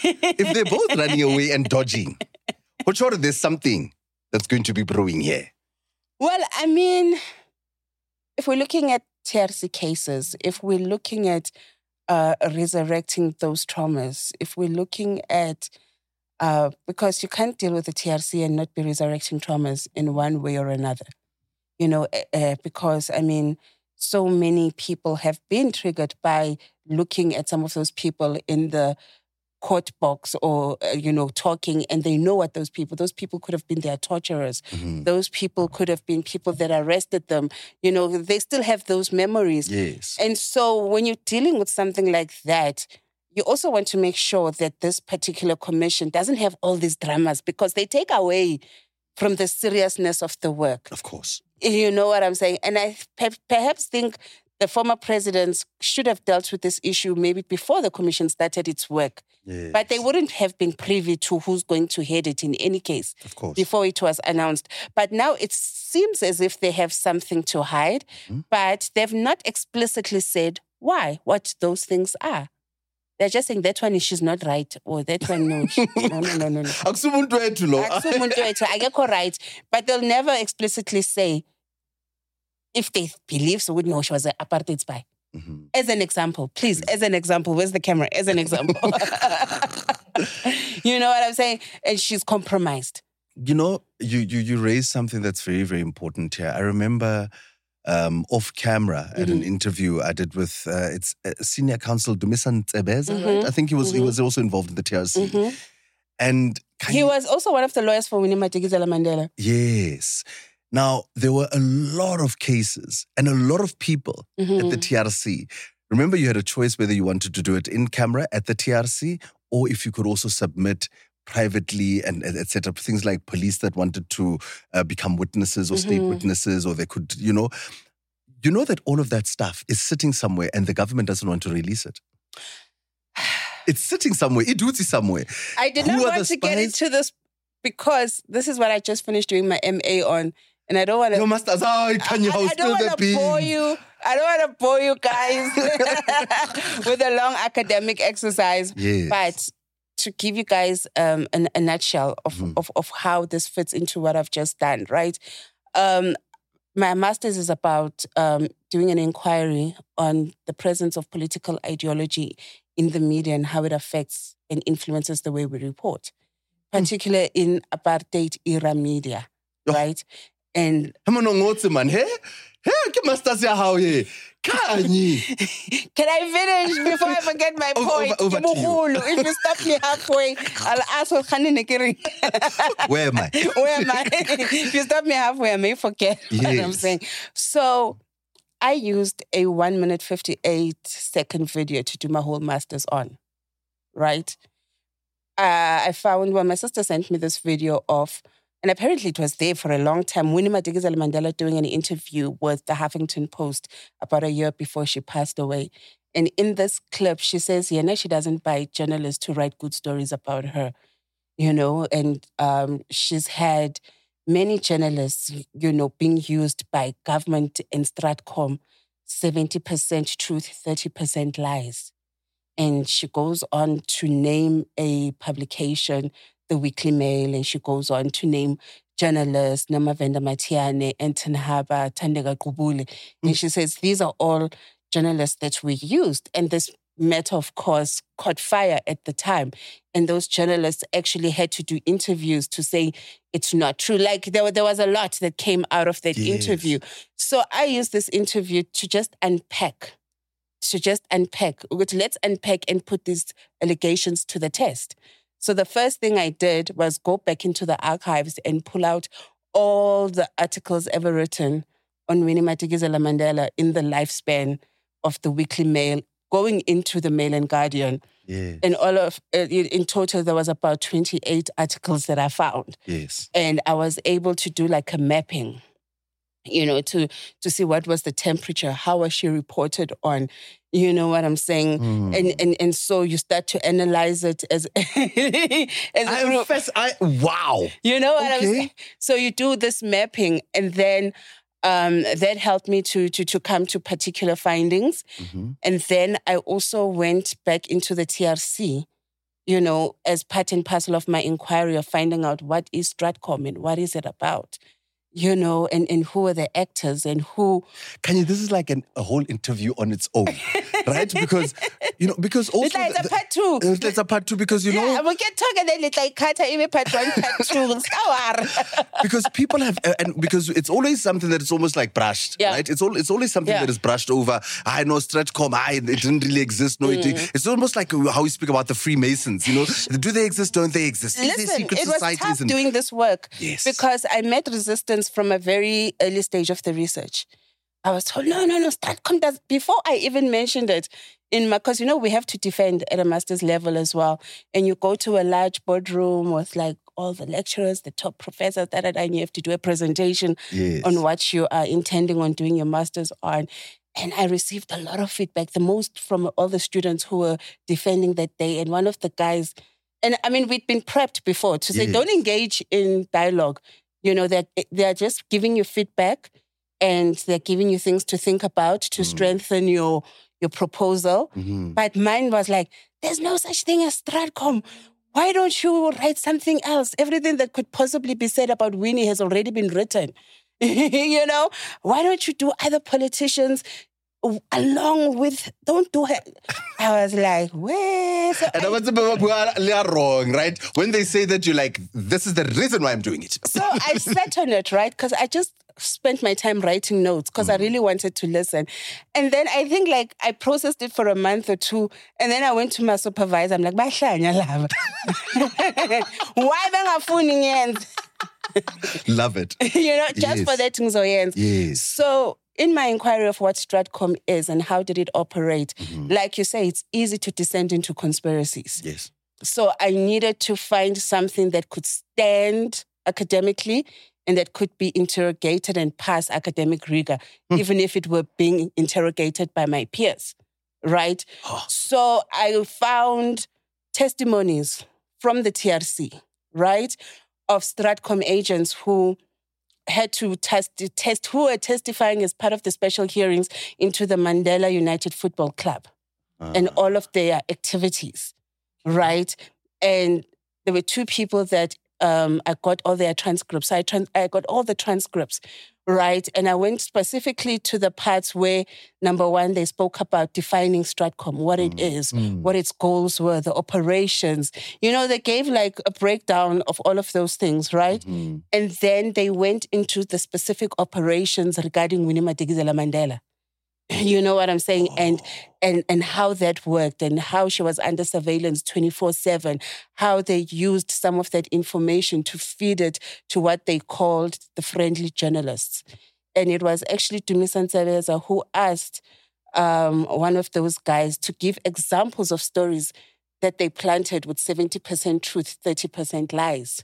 and dodging, for sure there's something that's going to be brewing here. Well, I mean, if we're looking at TRC cases, if we're looking at resurrecting those traumas, if we're looking at, because you can't deal with the TRC and not be resurrecting traumas in one way or another, because, so many people have been triggered by looking at some of those people in the court box or, talking, and they know what those people could have been their torturers. Mm-hmm. Those people could have been people that arrested them. They still have those memories. Yes. And so when you're dealing with something like that, you also want to make sure that this particular commission doesn't have all these dramas, because they take away from the seriousness of the work. Of course. You know what I'm saying? And I perhaps think the former presidents should have dealt with this issue maybe before the commission started its work. Yes. But they wouldn't have been privy to who's going to head it in any case. Of course. Before it was announced. But now it seems as if they have something to hide, but they've not explicitly said what those things are. They're just saying that one she's not right, or that one no. No. Akusumuntu wethu lo. Akusumuntu wethu, akekho right. But they'll never explicitly say if they believe so, would know she was an apartheid spy. Mhm. As an example, please, as an example, where's the camera? As an example. You know what I'm saying? And she's compromised. You raised something that's very, very important here. I remember off camera at an interview I did with it's senior counsel Dumisani Ntsebeza, right? I think he was also involved in the TRC. And He was also one of the lawyers for Winnie Madikizela Mandela. Yes. Now, there were a lot of cases and a lot of people at the TRC. Remember, you had a choice whether you wanted to do it in camera at the TRC or if you could also submit privately and etc. Things like police that wanted to become witnesses or state witnesses, or they could, you know that all of that stuff is sitting somewhere and the government doesn't want to release it. It's sitting somewhere. It's somewhere. I did not want to get into this because this is what I just finished doing my MA on. And I don't want to... Your masters, I don't want to bore you. I don't want to bore you guys with a long academic exercise. Yes. But to give you guys a nutshell of how this fits into what I've just done, right? My master's is about doing an inquiry on the presence of political ideology in the media and how it affects and influences the way we report, particularly in apartheid era media, right? And can I finish before I forget my point? Over to you. If you stop me halfway, I'll ask Where am I? If you stop me halfway, I may forget what I'm saying. So I used a 1 minute 58-second video to do my whole master's on, right? I found when my sister sent me this video of, and apparently it was there for a long time, Winnie Madikizela Mandela doing an interview with the Huffington Post about a year before she passed away. And in this clip, she says, she doesn't buy journalists to write good stories about her, and she's had many journalists, being used by government and Stratcom, 70% truth, 30% lies. And she goes on to name a publication, The Weekly Mail, and she goes on to name journalists, Namavenda Matiane, Anton Haber, Tandega Kubule. And she says, these are all journalists that we used. And this matter, of course, caught fire at the time. And those journalists actually had to do interviews to say it's not true. Like there was a lot that came out of that interview. So I used this interview to just unpack. Let's unpack and put these allegations to the test. So the first thing I did was go back into the archives and pull out all the articles ever written on Winnie Madikizela Mandela in the lifespan of the Weekly Mail, going into the Mail and Guardian. Yes. And in total, there was about 28 articles that I found. Yes. And I was able to do like a mapping, to see what was the temperature, how was she reported on, you know what I'm saying? And so you start to analyze it as wow. You know what I'm saying? So you do this mapping, and then that helped me to come to particular findings. And then I also went back into the TRC, as part and parcel of my inquiry of finding out what is Stratcom and what is it about. and who were the actors and who. Kanye, this is like a whole interview on its own, right? Because also... It's a part two. It's a part two because, we can talk and then it's like even part one, part two. Because people have... and because it's always something that is almost like brushed, right? It's always something that is brushed over. I know Stratcom, it didn't really exist. No, it's almost like how we speak about the Freemasons, Do they exist? Don't they exist? Listen, it was tough doing this work because I met resistance from a very early stage of the research. I was told, no, Stratcom does, before I even mentioned it, because, we have to defend at a master's level as well. And you go to a large boardroom with like all the lecturers, the top professors, and you have to do a presentation on what you are intending on doing your master's on. And I received a lot of feedback, the most from all the students who were defending that day. And one of the guys, and I mean, we'd been prepped before to say, don't engage in dialogue. They're just giving you feedback and they're giving you things to think about to strengthen your proposal. But mine was like, there's no such thing as Stratcom. Why don't you write something else? Everything that could possibly be said about Winnie has already been written. Why don't you do other politicians along with, don't do it. I was like, where? So and I was wrong, right? When they say that, you're like, this is the reason why I'm doing it. So I sat on it, right? Because I just spent my time writing notes because I really wanted to listen. And then I think like I processed it for a month or two. And then I went to my supervisor. I'm like, Bahlanya lava. Why bangafuni ngenze? Love it. Just for that things oyenza. Yes. So in my inquiry of what Stratcom is and how did it operate, like you say, it's easy to descend into conspiracies. Yes. So I needed to find something that could stand academically and that could be interrogated and pass academic rigor, even if it were being interrogated by my peers, right? So I found testimonies from the TRC, right, of Stratcom agents who had to who were testifying as part of the special hearings into the Mandela United Football Club and all of their activities, right? And there were two people that I got all their transcripts. I got all the transcripts, right? And I went specifically to the parts where, number one, they spoke about defining Stratcom, what it is, what its goals were, the operations. They gave like a breakdown of all of those things, right? And then they went into the specific operations regarding Winnie Madikizela Mandela. You know what I'm saying? And how that worked and how she was under surveillance 24/7, how they used some of that information to feed it to what they called the friendly journalists. And it was actually Dumisani Ntsebeza who asked one of those guys to give examples of stories that they planted with 70% truth, 30% lies.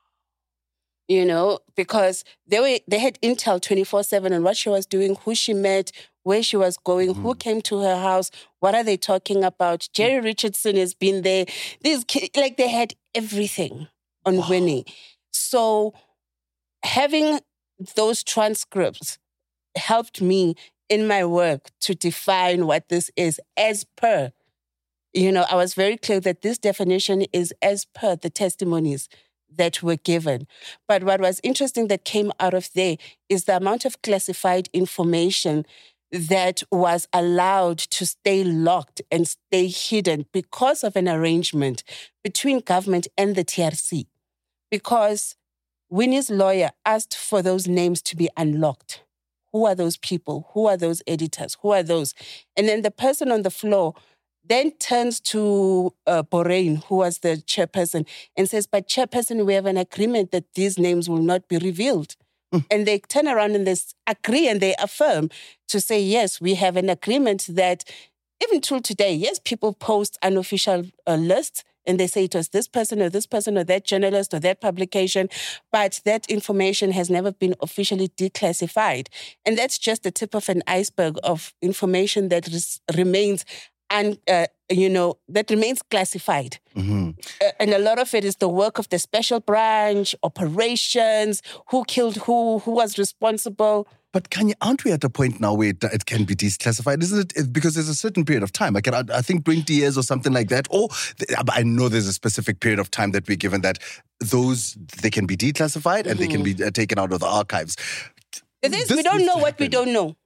Because they had intel 24/7 on what she was doing, who she met, where she was going, who came to her house, what are they talking about? Jerry Richardson has been there. These kids, like they had everything on Winnie. So having those transcripts helped me in my work to define what this is as per. I was very clear that this definition is as per the testimonies that were given. But what was interesting that came out of there is the amount of classified information that was allowed to stay locked and stay hidden because of an arrangement between government and the TRC. Because Winnie's lawyer asked for those names to be unlocked. Who are those people? Who are those editors? Who are those? And then the person on the floor then turns to Borain, who was the chairperson, and says, but chairperson, we have an agreement that these names will not be revealed. And they turn around and they agree and they affirm to say, yes, we have an agreement that even till today, yes, people post unofficial lists and they say it was this person or that journalist or that publication, but that information has never been officially declassified. And that's just the tip of an iceberg of information that remains that remains classified. And a lot of it is the work of the special branch, operations, who killed who was responsible. But Kanye, aren't we at a point now where it can be declassified? Isn't it? Because there's a certain period of time. I think 20 years or something like that. Or I know there's a specific period of time that we're given that they can be declassified and they can be taken out of the archives. We don't know what we don't know.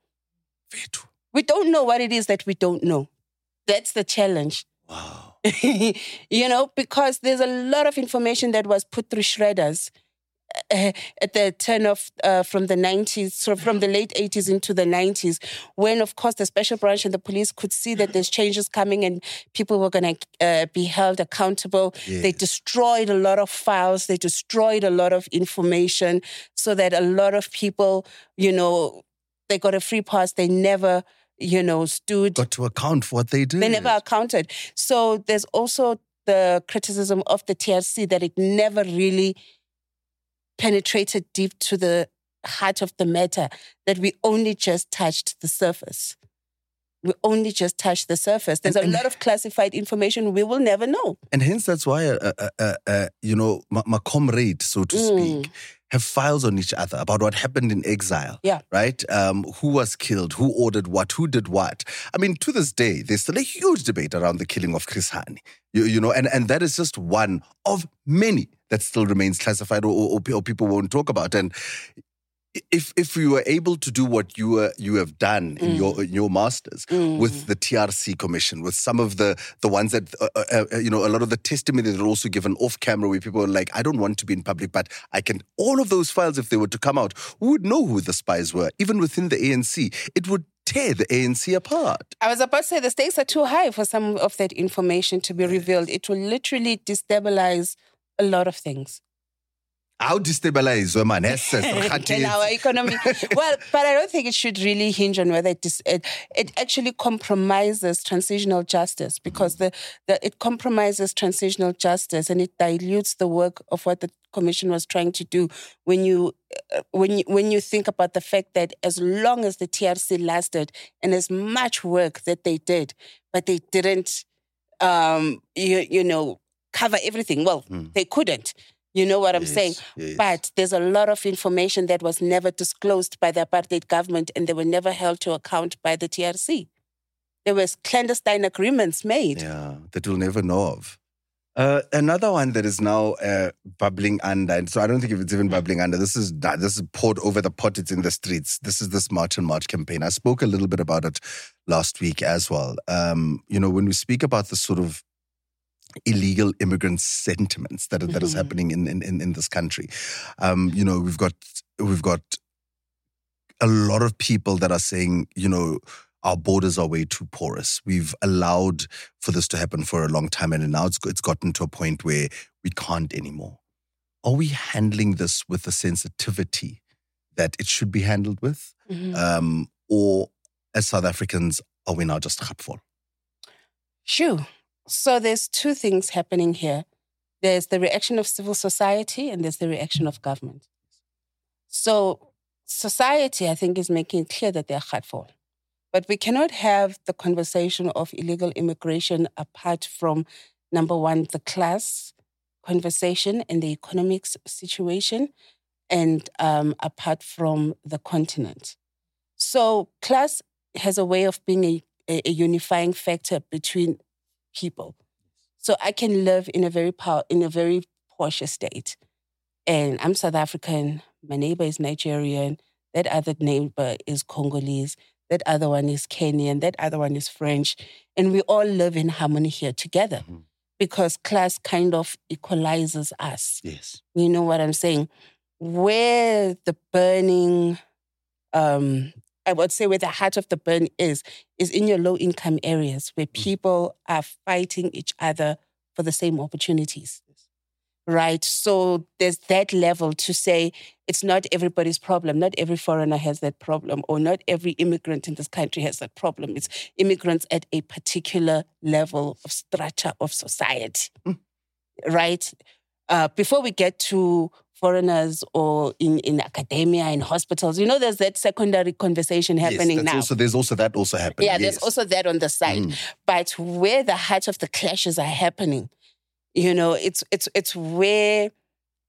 We don't know what it is that we don't know. That's the challenge. Wow. Because there's a lot of information that was put through shredders at the turn of from the 90s, so from the late 80s into the 90s, when, of course, the special branch and the police could see that there's changes coming and people were going to be held accountable. Yes. They destroyed a lot of files. They destroyed a lot of information so that a lot of people, they got a free pass. They never, stood. Got to account for what they did. They never accounted. So there's also the criticism of the TRC that it never really penetrated deep to the heart of the matter, that we only just touched the surface. We only just touched the surface. There's a lot of classified information we will never know. And hence that's why, my comrade, so to speak, have files on each other about what happened in exile. Yeah. Right? Who was killed, who ordered what, who did what. I mean, to this day, there's still a huge debate around the killing of Chris Hani. And that is just one of many that still remains classified or people won't talk about. And if we were able to do what you have done in your masters with the TRC commission, with some of the ones that a lot of the testimony that are also given off camera, where people are like, I don't want to be in public, but I can. All of those files, if they were to come out, we would know who the spies were. Even within the ANC, it would tear the ANC apart. I was about to say the stakes are too high for some of that information to be revealed. It will literally destabilize a lot of things. How destabilize women? In our economy. Well, but I don't think it should really hinge on whether it actually compromises transitional justice, because it compromises transitional justice and it dilutes the work of what the commission was trying to do. When you think about the fact that as long as the TRC lasted and as much work that they did, but they didn't, cover everything. Well, they couldn't. You know what I'm saying? Yes. But there's a lot of information that was never disclosed by the apartheid government and they were never held to account by the TRC. There was clandestine agreements made. Yeah, that we'll never know of. Another one that is now bubbling under, and so I don't think if it's even bubbling under, this is poured over the pot, it's in the streets. This is this March and March campaign. I spoke a little bit about it last week as well. When we speak about the sort of illegal immigrant sentiments that is happening in this country. We've got a lot of people that are saying, our borders are way too porous. We've allowed for this to happen for a long time, and now it's gotten to a point where we can't anymore. Are we handling this with the sensitivity that it should be handled with? Or as South Africans, are we now just hurtful? Sure. So there's two things happening here. There's the reaction of civil society and there's the reaction of government. So society, I think, is making it clear that they're hurtful. But we cannot have the conversation of illegal immigration apart from, number one, the class conversation and the economic situation, and apart from the continent. So class has a way of being a unifying factor between people. So I can live in a very posh estate, and I'm South African. My neighbor is Nigerian. That other neighbor is Congolese. That other one is Kenyan. That other one is French, and we all live in harmony here together because class kind of equalizes us. Yes, you know what I'm saying. Where the burning, I would say where the heart of the burn is in your low-income areas where people are fighting each other for the same opportunities, right? So there's that level to say it's not everybody's problem. Not every foreigner has that problem, or not every immigrant in this country has that problem. It's immigrants at a particular level of strata of society, right? Before we get to foreigners or in academia, in hospitals. There's that secondary conversation happening now. There's also that happening. Yeah, there's also that on the side. But where the heart of the clashes are happening, it's where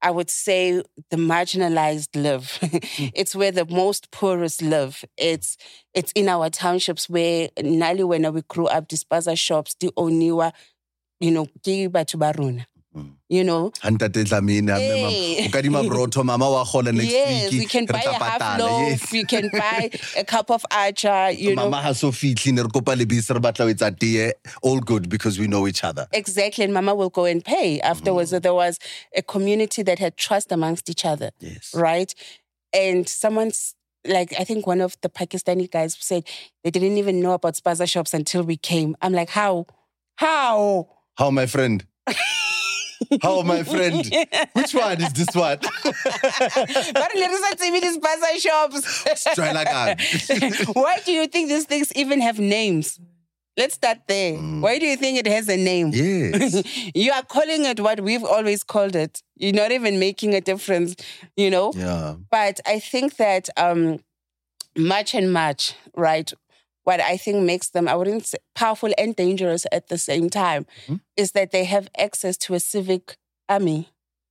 I would say the marginalized live. It's where the most poorest live. It's in our townships where Nali, when we grew up, dispenser shops, the Oniwa, ke batho ba rona. Hantate Dlamini, Hey. o kadima brotho, mama wa gola next Yes, week. we can re buy tla a half patala, loaf, yes. we can buy a cup of acha, Mama ha so fitlhi, ne re kopa lebese, re batla ho etsa tee. All good because we know each other. Exactly, and Mama will go and pay afterwards. So there was a community that had trust amongst each other, Yes. right? And someone's, like, I think one of the Pakistani guys said they didn't even know about spaza shops until we came. I'm like, how? How, my friend? How, my friend? Which one is this one? But these spaza shops. Try like that. Why do you think these things even have names? Let's start there. Why do you think it has a name? Yes. You are calling it what we've always called it. You're not even making a difference, Yeah. But I think that much and much, right? What I think makes them, I wouldn't say powerful and dangerous at the same time, is that they have access to a civic army.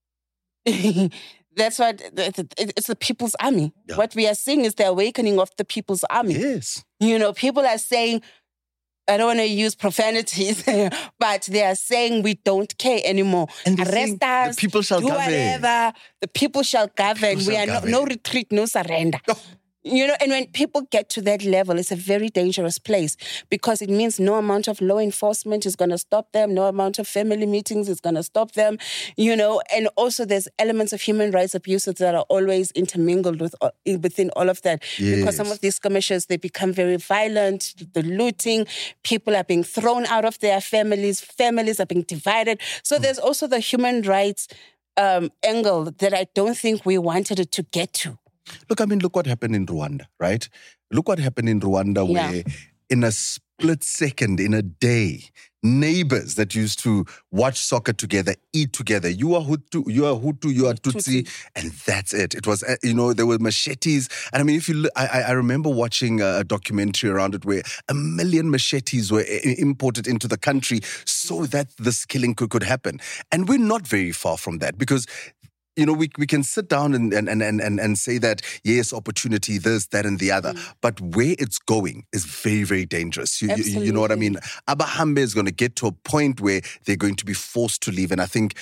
That's what, it's the people's army. Yeah. What we are seeing is the awakening of the people's army. Yes. People are saying, I don't want to use profanities, but they are saying we don't care anymore. And they're Arrest saying the us, people shall do govern. whatever. The people shall govern. People We shall are govern. no retreat, no surrender. Oh. And when people get to that level, it's a very dangerous place because it means no amount of law enforcement is going to stop them. No amount of family meetings is going to stop them, and also there's elements of human rights abuses that are always intermingled within all of that. Because some Yes. of these skirmishes, they become very violent, the looting, people are being thrown out of their families are being divided. So there's also the human rights angle that I don't think we wanted it to get to. Look what happened in Rwanda, right? Look what happened in Rwanda where in a split second, in a day, neighbors that used to watch soccer together, eat together. You are Hutu, you are Tutsi, and that's it. It was, there were machetes. And I mean, if you look, I remember watching a documentary around it where 1 million machetes were imported into the country so that this killing could happen. And we're not very far from that because we can sit down and say that, yes, opportunity, this, that, and the other. But where it's going is very, very dangerous. You know what I mean? Abahambe is going to get to a point where they're going to be forced to leave. And I think,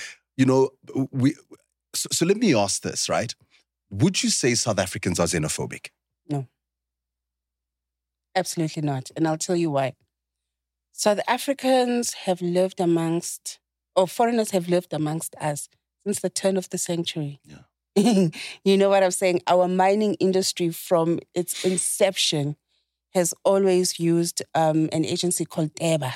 so let me ask this, right? Would you say South Africans are xenophobic? No. Absolutely not. And I'll tell you why. South Africans have lived foreigners have lived amongst us since the turn of the century. Yeah. You know what I'm saying? Our mining industry from its inception has always used an agency called TEBA,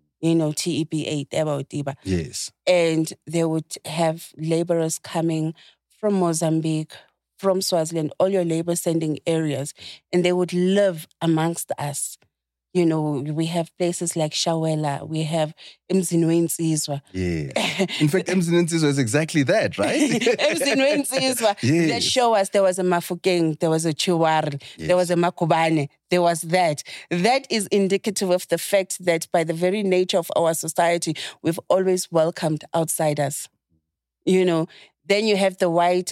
TEBA, TEBA or TEBA. Yes. And they would have laborers coming from Mozambique, from Swaziland, all your labor sending areas, and they would live amongst us. We have places like Shawela, we have Mzinweni Nsizwa. Yeah. In fact, Mzinweni Nsizwa is exactly that, right? Mzinweni Nsizwa. Yes. That show us there was a Mafokeng, there was a Chiwari, there was a Makubane, there was that. That is indicative of the fact that by the very nature of our society, we've always welcomed outsiders. Then you have the white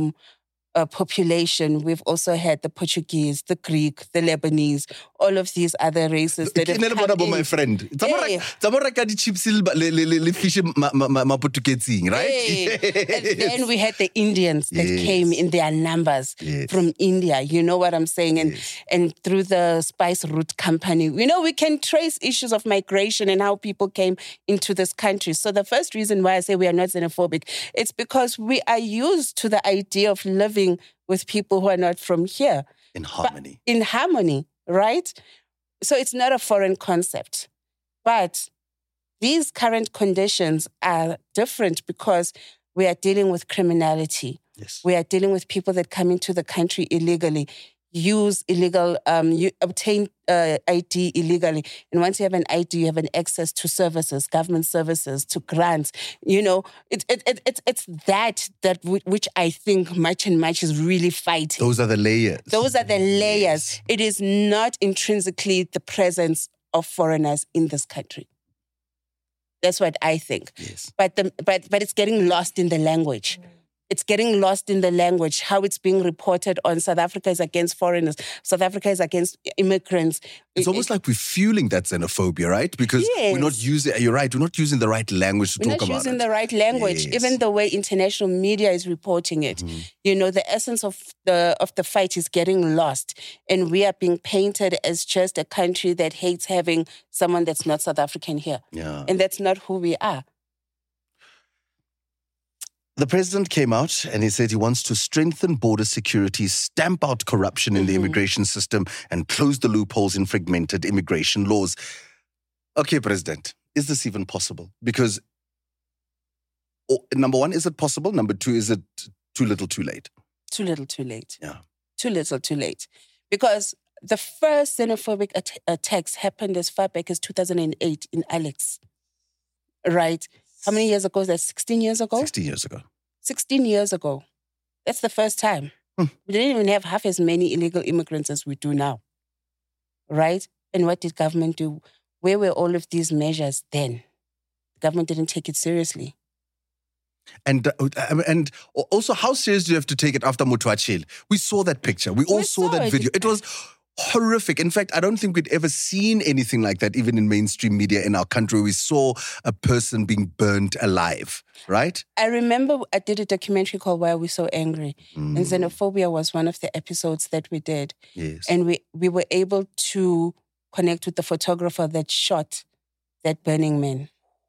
population. We've also had the Portuguese, the Greek, the Lebanese, all of these other races that have come in. My friend. Tsamoraka di chips le fish mapotoketsing, right? And then we had the Indians that came in their numbers from India. You know what I'm saying? And through the Spice Route Company, we can trace issues of migration and how people came into this country. So the first reason why I say we are not xenophobic, it's because we are used to the idea of living with people who are not from here. In harmony. In harmony, right? So it's not a foreign concept. But these current conditions are different because we are dealing with criminality. Yes. We are dealing with people that come into the country illegally, use illegal, you obtain ID illegally. And once you have an ID, you have an access to services, government services, to grants. It's that which I think much and much is really fighting. Those are the layers. Those are the layers. It is not intrinsically the presence of foreigners in this country. That's what I think. Yes. But it's getting lost in the language. It's getting lost in the language, how it's being reported on. South Africa is against foreigners. South Africa is against immigrants. It's almost like we're fueling that xenophobia, right? Because we're not using, you're right, we're not using the right language to talk about it. We're not using the right language, even the way international media is reporting it. You know, the essence of the fight is getting lost. And we are being painted as just a country that hates having someone that's not South African here. Yeah. And that's not who we are. The president came out and he said he wants to strengthen border security, stamp out corruption in the immigration system, and close the loopholes in fragmented immigration laws. Okay, President, is this even possible? Because, number one, is it possible? Number two, is it too little too late? Too little too late. Yeah. Too little too late. Because the first xenophobic attacks happened as far back as 2008 in Alex. Right? How many years ago? That's 16 years ago? 16 years ago. 16 years ago. That's the first time. We didn't even have half as many illegal immigrants as we do now. Right? And what did government do? Where were all of these measures then? The government didn't take it seriously. And also, how serious do you have to take it after Motwachil? We saw that picture. We all saw that video. It was horrific. In fact, I don't think we'd ever seen anything like that, even in mainstream media in our country. We saw a person being burnt alive, right? I remember I did a documentary called Why Are We So Angry? And xenophobia was one of the episodes that we did. Yes. And we were able to connect with the photographer that shot that Burning Man.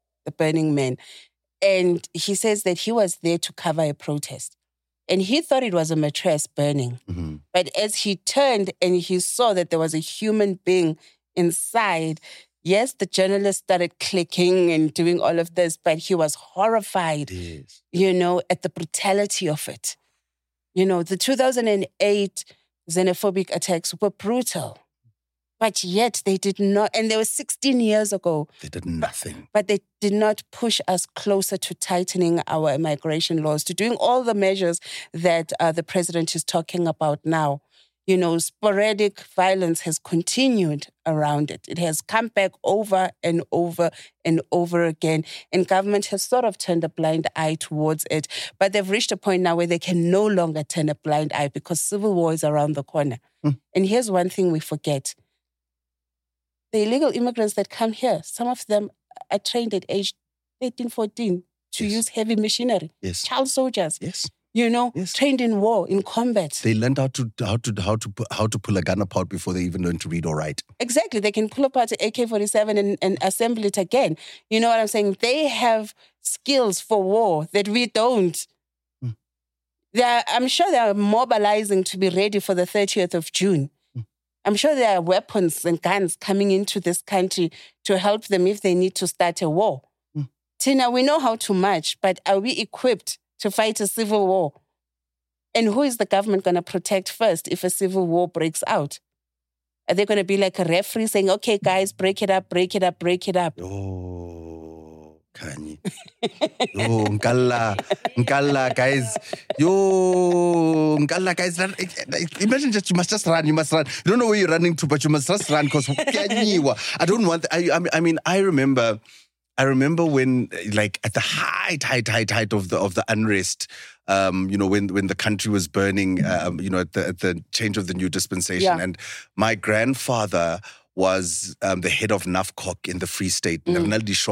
And he says that he was there to cover a protest. And he thought it was a mattress burning. But as he turned and he saw that there was a human being inside, yes, the journalist started clicking and doing all of this, but he was horrified, you know, at the brutality of it. You know, the 2008 xenophobic attacks were brutal. But yet they did not, and they were 16 years ago. They did nothing. But they did not push us closer to tightening our immigration laws, to doing all the measures that the president is talking about now. You know, sporadic violence has continued around it. It has come back over and over and over again. And government has sort of turned a blind eye towards it. But they've reached a point now where they can no longer turn a blind eye because civil war is around the corner. And here's one thing we forget. The illegal immigrants that come here, some of them are trained at age 13, 14 to use heavy machinery. Yes. Child soldiers. Yes. You know, Yes. trained in war, in combat. They learned how to pull a gun apart before they even learned to read or write. Exactly. They can pull apart an AK-47 and assemble it again. You know what I'm saying? They have skills for war that we don't. I'm sure they are mobilizing to be ready for the 30th of June. I'm sure there are weapons and guns coming into this country to help them if they need to start a war. Tina, we know how to march, but are we equipped to fight a civil war? And who is the government going to protect first if a civil war breaks out? Are they going to be like a referee saying, okay, guys, break it up, break it up, break it up? Oh, Kanye. Yo, Nkala, guys. Yo, Nkala, guys. Imagine you must just run. You must run. You don't know where you're running to, but you must just run because I don't want. I remember when, like, at the height of the unrest. You know, when the country was burning. You know, at the change of the new dispensation, and my grandfather was the head of NAFCOC in the Free State. But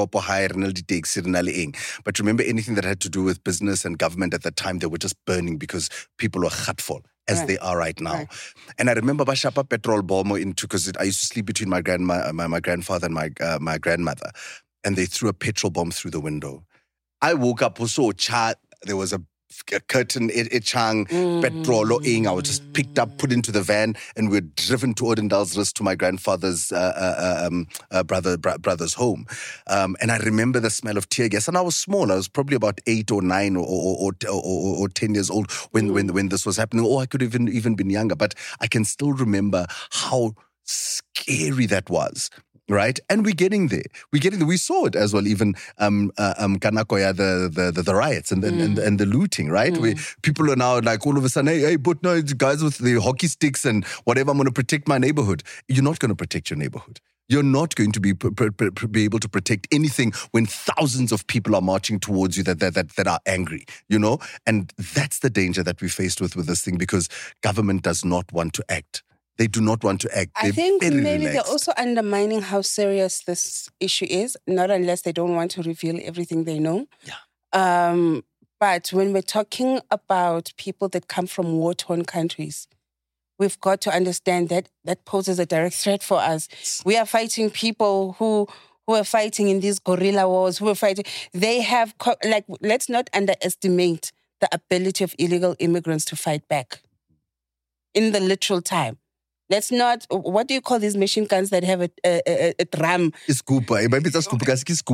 remember, anything that had to do with business and government at the time, they were just burning because people were gutful, as they are right now. And I remember Bashapa petrol bomb because I used to sleep between my grandfather and my grandmother, and they threw a petrol bomb through the window. I woke up, also there was a curtain, petrol, I was just picked up, put into the van, and we were driven to Odendaalsrus to my grandfather's brother's home. And I remember the smell of tear gas. And I was small. I was probably about 8 or 9 or 10 years old when this was happening. Or I could have even been younger. But I can still remember how scary that was. Right? And we're getting there. We saw it as well, even Kanakoya, the riots and the looting, right? Where people are now like all of a sudden, hey, but no, guys with the hockey sticks and whatever, I'm going to protect my neighborhood. You're not going to protect your neighborhood. You're not going to be able to protect anything when thousands of people are marching towards you that are angry, And that's the danger that we faced with this thing, because government does not want to act. They do not want to act. I think very maybe relaxed. they're also undermining how serious this issue is, not unless they don't want to reveal everything they know. Yeah. But when we're talking about people that come from war-torn countries, we've got to understand that that poses a direct threat for us. We are fighting people who are fighting in these guerrilla wars, who are fighting. They have, let's not underestimate the ability of illegal immigrants to fight back in the literal time. Let's not, what do you call these machine guns that have a drum? Scooper. Maybe it's a scooper.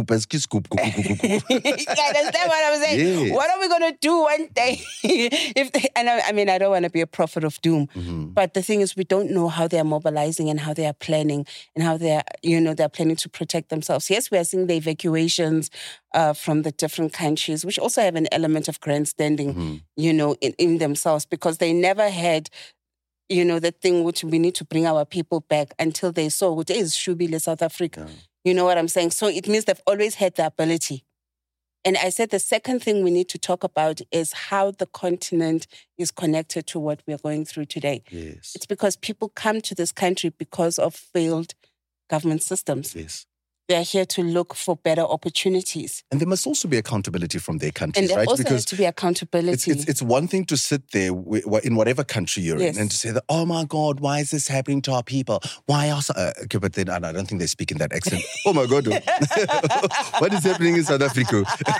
You understand what I'm saying? Yes. What are we going to do one day? I don't want to be a prophet of doom. Mm-hmm. But the thing is, we don't know how they are mobilizing and how they are planning and how they're planning to protect themselves. Yes, we are seeing the evacuations from the different countries, which also have an element of grandstanding, in themselves, because they never had the thing which we need to bring our people back until they saw, which is Shubile, South Africa. Yeah. You know what I'm saying? So it means they've always had the ability. And I said the second thing we need to talk about is how the continent is connected to what we're going through today. Yes. It's because people come to this country because of failed government systems. Yes. They're here to look for better opportunities. And there must also be accountability from their countries, and right? Also has to be accountability. It's one thing to sit there in whatever country you're in and to say that, oh my God, why is this happening to our people? Why else? Okay, but then I don't think they speak in that accent. Oh my God. What is happening in South Africa?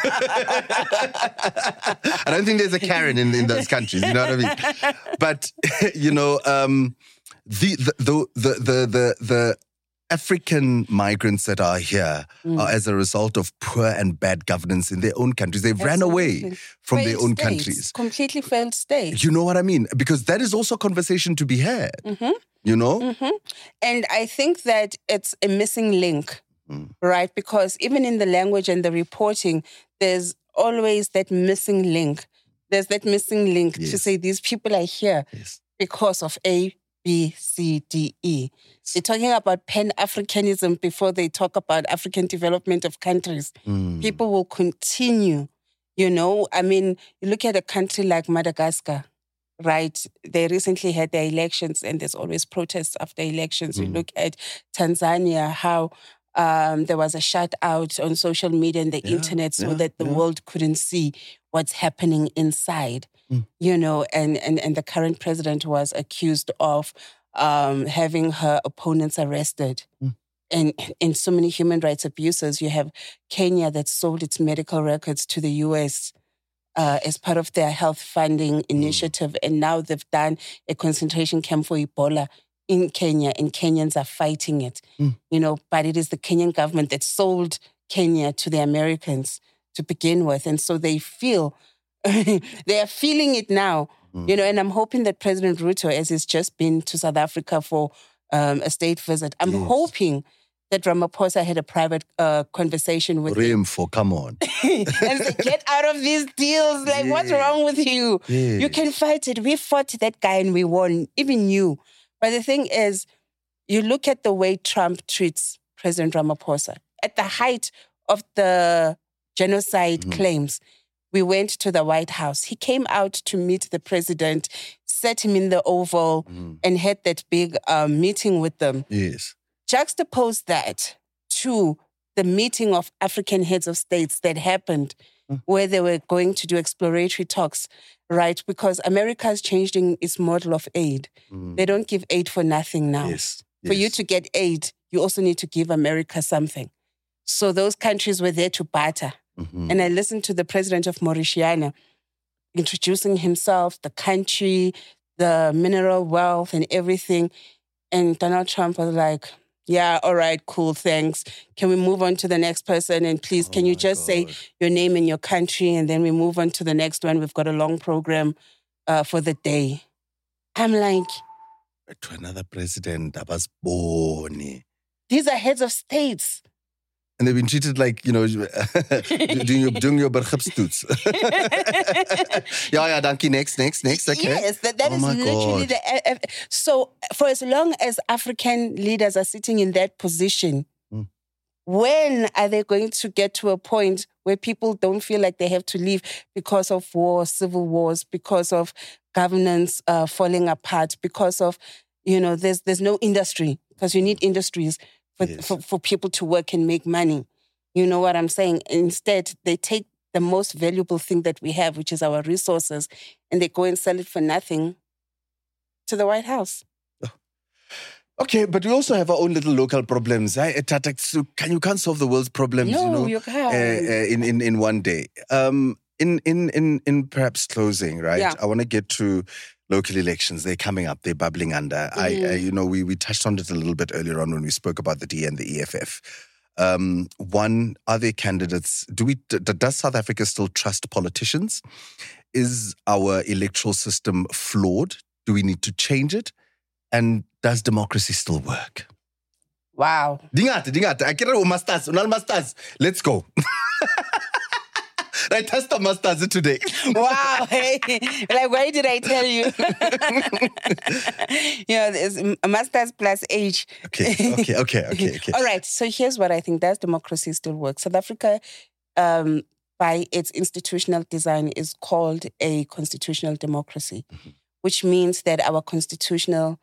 I don't think there's a Karen in those countries, you know what I mean? But, the African migrants that are here are as a result of poor and bad governance in their own countries. They've ran away from their own countries. Completely failed states. You know what I mean? Because that is also a conversation to be had. Mm-hmm. And I think that it's a missing link, right? Because even in the language and the reporting, there's always that missing link. There's that missing link to say these people are here because of A, B, C, D, E. They're talking about Pan-Africanism before they talk about African development of countries. People will continue, you look at a country like Madagascar, right? They recently had their elections and there's always protests after elections. You look at Tanzania, how there was a shutout on social media and the internet so that the world couldn't see what's happening inside, and the current president was accused of having her opponents arrested. And in so many human rights abuses, you have Kenya that sold its medical records to the US as part of their health funding initiative. And now they've done a concentration camp for Ebola in Kenya, and Kenyans are fighting it. But it is the Kenyan government that sold Kenya to the Americans to begin with. And so they feel, they are feeling it now. And I'm hoping that President Ruto, as he's just been to South Africa for a state visit, I'm hoping that Ramaphosa had a private conversation with him. Come on. And say, get out of these deals. Like, what's wrong with you? You can fight it. We fought that guy and we won, even you. But the thing is, you look at the way Trump treats President Ramaphosa. At the height of the genocide claims, we went to the White House. He came out to meet the president, sat him in the Oval, and had that big meeting with them. Yes. Juxtapose that to the meeting of African heads of states that happened where they were going to do exploratory talks, right? Because America has changed in its model of aid. They don't give aid for nothing now. Yes. For you to get aid, you also need to give America something. So those countries were there to barter. And I listened to the president of Mauritania introducing himself, the country, the mineral wealth and everything. And Donald Trump was like, yeah, all right, cool, thanks. Can we move on to the next person? And please, can you just say your name and your country? And then we move on to the next one. We've got a long program for the day. I'm like... To another president, I was born. These are heads of states. And they've been treated like, doing your bergipstoets. yeah, dankie, next, okay. Yes, that is literally God. So for as long as African leaders are sitting in that position, when are they going to get to a point where people don't feel like they have to leave because of war, civil wars, because of governance falling apart, because of, there's no industry, because you need industries for people to work and make money. You know what I'm saying? Instead, they take the most valuable thing that we have, which is our resources, and they go and sell it for nothing to the White House. Okay, but we also have our own little local problems. You can't solve the world's problems, No, you can't. in one day. In perhaps closing, right? Yeah. I want to get to local elections. They're coming up. They're bubbling under. We touched on it a little bit earlier on when we spoke about the DA and the EFF. Are there candidates? Does South Africa still trust politicians? Is our electoral system flawed? Do we need to change it? And does democracy still work? Wow. Let's go. I tested masters today. Wow. Hey, like, why did I tell you? There's a master's plus age. Okay. All right. So here's what I think. Does democracy still work? South Africa, by its institutional design, is called a constitutional democracy, which means that our constitution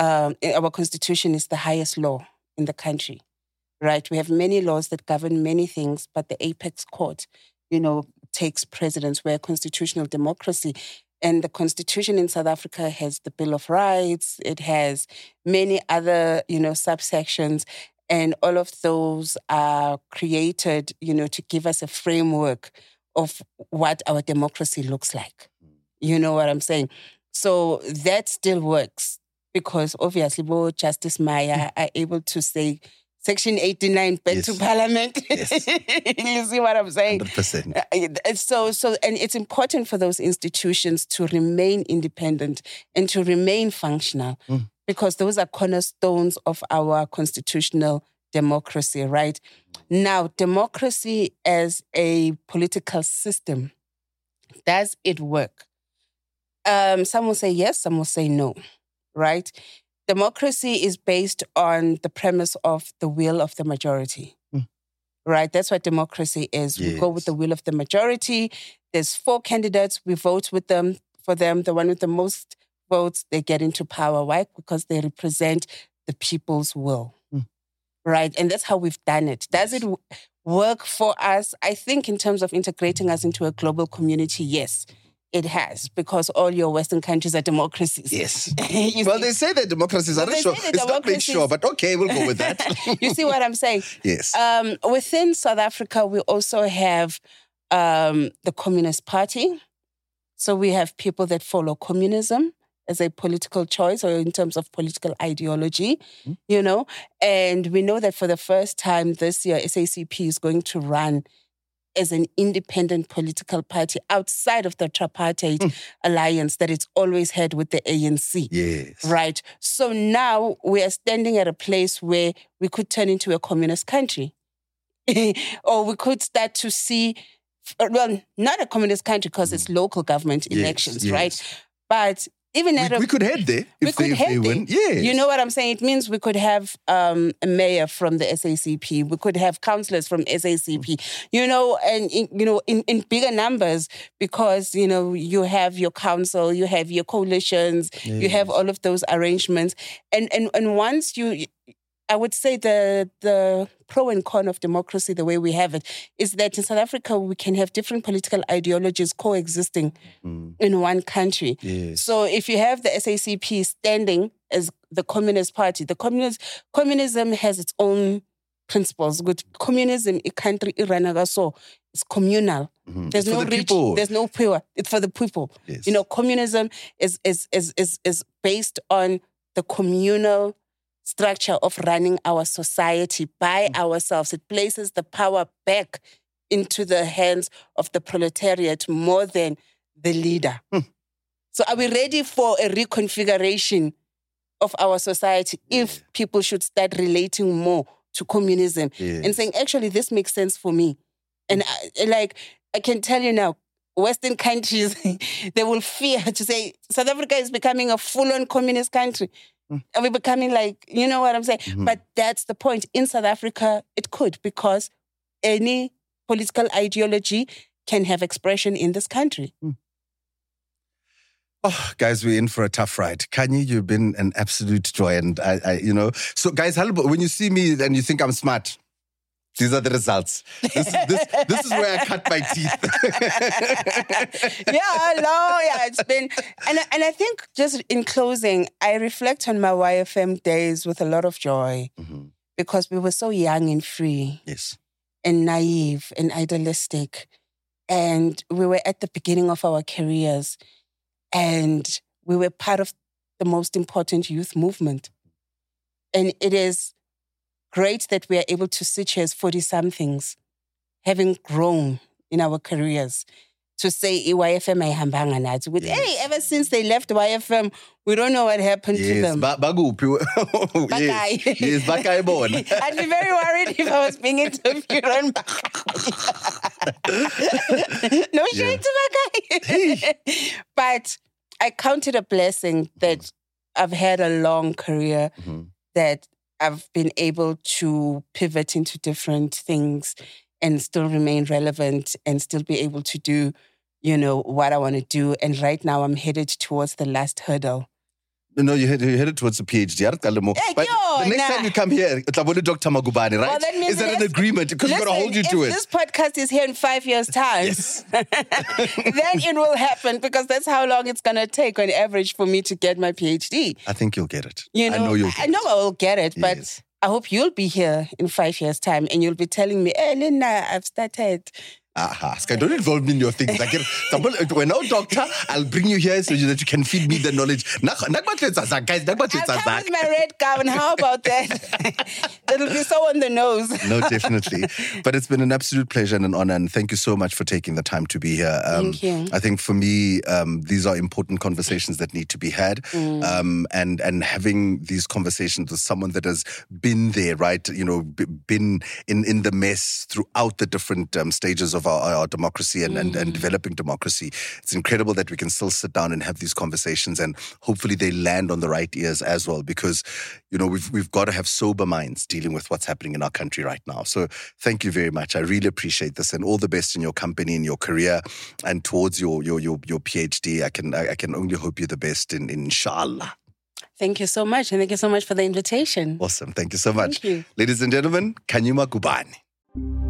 is the highest law in the country, right? We have many laws that govern many things, but the apex court, takes precedence. We're a constitutional democracy. And the constitution in South Africa has the Bill of Rights. It has many other, subsections. And all of those are created, to give us a framework of what our democracy looks like. You know what I'm saying? So that still works because obviously both Justice Maya are able to say Section 89 back to Parliament. Yes. You see what I'm saying? 100%. So, and it's important for those institutions to remain independent and to remain functional because those are cornerstones of our constitutional democracy, right? Now, democracy as a political system, does it work? Some will say yes, some will say no, right? Democracy is based on the premise of the will of the majority, right? That's what democracy is. Yes. We go with the will of the majority. There's 4 candidates. We vote for them. The one with the most votes, they get into power. Why? Because they represent the people's will, right? And that's how we've done it. Does it work for us? I think in terms of integrating us into a global community, yes. It has, because all your Western countries are democracies. Yes. Well, they say that democracies are sure. It's not made sure, but okay, we'll go with that. You see what I'm saying? Yes. Within South Africa, we also have the Communist Party. So we have people that follow communism as a political choice or in terms of political ideology, And we know that for the first time this year, SACP is going to run as an independent political party outside of the tripartite alliance that it's always had with the ANC. Yes. Right? So now we are standing at a place where we could turn into a communist country. Or we could start to see, well, not a communist country because it's local government elections, right? But even we could head there if they win. Yes. You know what I'm saying? It means we could have a mayor from the SACP. We could have councillors from SACP, and in bigger numbers because, you have your council, you have your coalitions, you have all of those arrangements. And once I would say the pro and con of democracy, the way we have it, is that in South Africa, we can have different political ideologies coexisting in one country. Yes. So if you have the SACP standing as the Communist Party, communism has its own principles. With communism, a country, it's communal. There's it's no the rich, people. there's no poor. It's for the people. Yes. Communism is based on the communal structure of running our society by ourselves. It places the power back into the hands of the proletariat more than the leader. So are we ready for a reconfiguration of our society if people should start relating more to communism and saying, actually, this makes sense for me. And I can tell you now, Western countries, they will fear to say, South Africa is becoming a full-on communist country. Are we becoming like, you know what I'm saying? But that's the point. In South Africa, it could, because any political ideology can have expression in this country. Oh, guys, we're in for a tough ride. Kanye, you've been an absolute joy. And so guys, when you see me and you think I'm smart, these are the results. This is where I cut my teeth. It's been, and I think just in closing, I reflect on my YFM days with a lot of joy because we were so young and free. Yes. And naive and idealistic. And we were at the beginning of our careers. And we were part of the most important youth movement. And it is great that we are able to sit here as 40-somethings, having grown in our careers, to say, YFM ayihambanga nathi. Hey, ever since they left YFM, we don't know what happened to them. Baguphi. Yes, Bakai born. I'd be very worried if I was being interviewed on No shade to Bakai. But I count it a blessing that I've had a long career, that I've been able to pivot into different things and still remain relevant and still be able to do, what I want to do. And right now I'm headed towards the last hurdle. No, you're headed towards a PhD. But the next time you come here, it's about Dr. Magubane, right? Well, is that an agreement? Because we're going to hold you to it. If this podcast is here in 5 years' time, then it will happen, because that's how long it's going to take on average for me to get my PhD. I think you'll get it. I know you'll get it. I know I will get it, but yes. I hope you'll be here in 5 years' time and you'll be telling me, hey, Linda, I've started. Sky, don't involve me in your things. When I'm a doctor, I'll bring you here so that you can feed me the knowledge. I'll come with my red gown. How about that? It'll be so on the nose. No, definitely. But it's been an absolute pleasure and an honor. And thank you so much for taking the time to be here. Thank you. I think for me, these are important conversations that need to be had. And having these conversations with someone that has been there, right? Been in the mess throughout the different stages of our democracy and developing democracy. It's incredible that we can still sit down and have these conversations, and hopefully they land on the right ears as well, because we've got to have sober minds dealing with what's happening in our country right now. So thank you very much. I really appreciate this, and all the best in your company, in your career, and towards your PhD. I can only hope you're the best inshallah. Thank you so much, and thank you so much for the invitation. Awesome. Thank you so much. Thank you. Ladies and gentlemen, Kanye Magubane.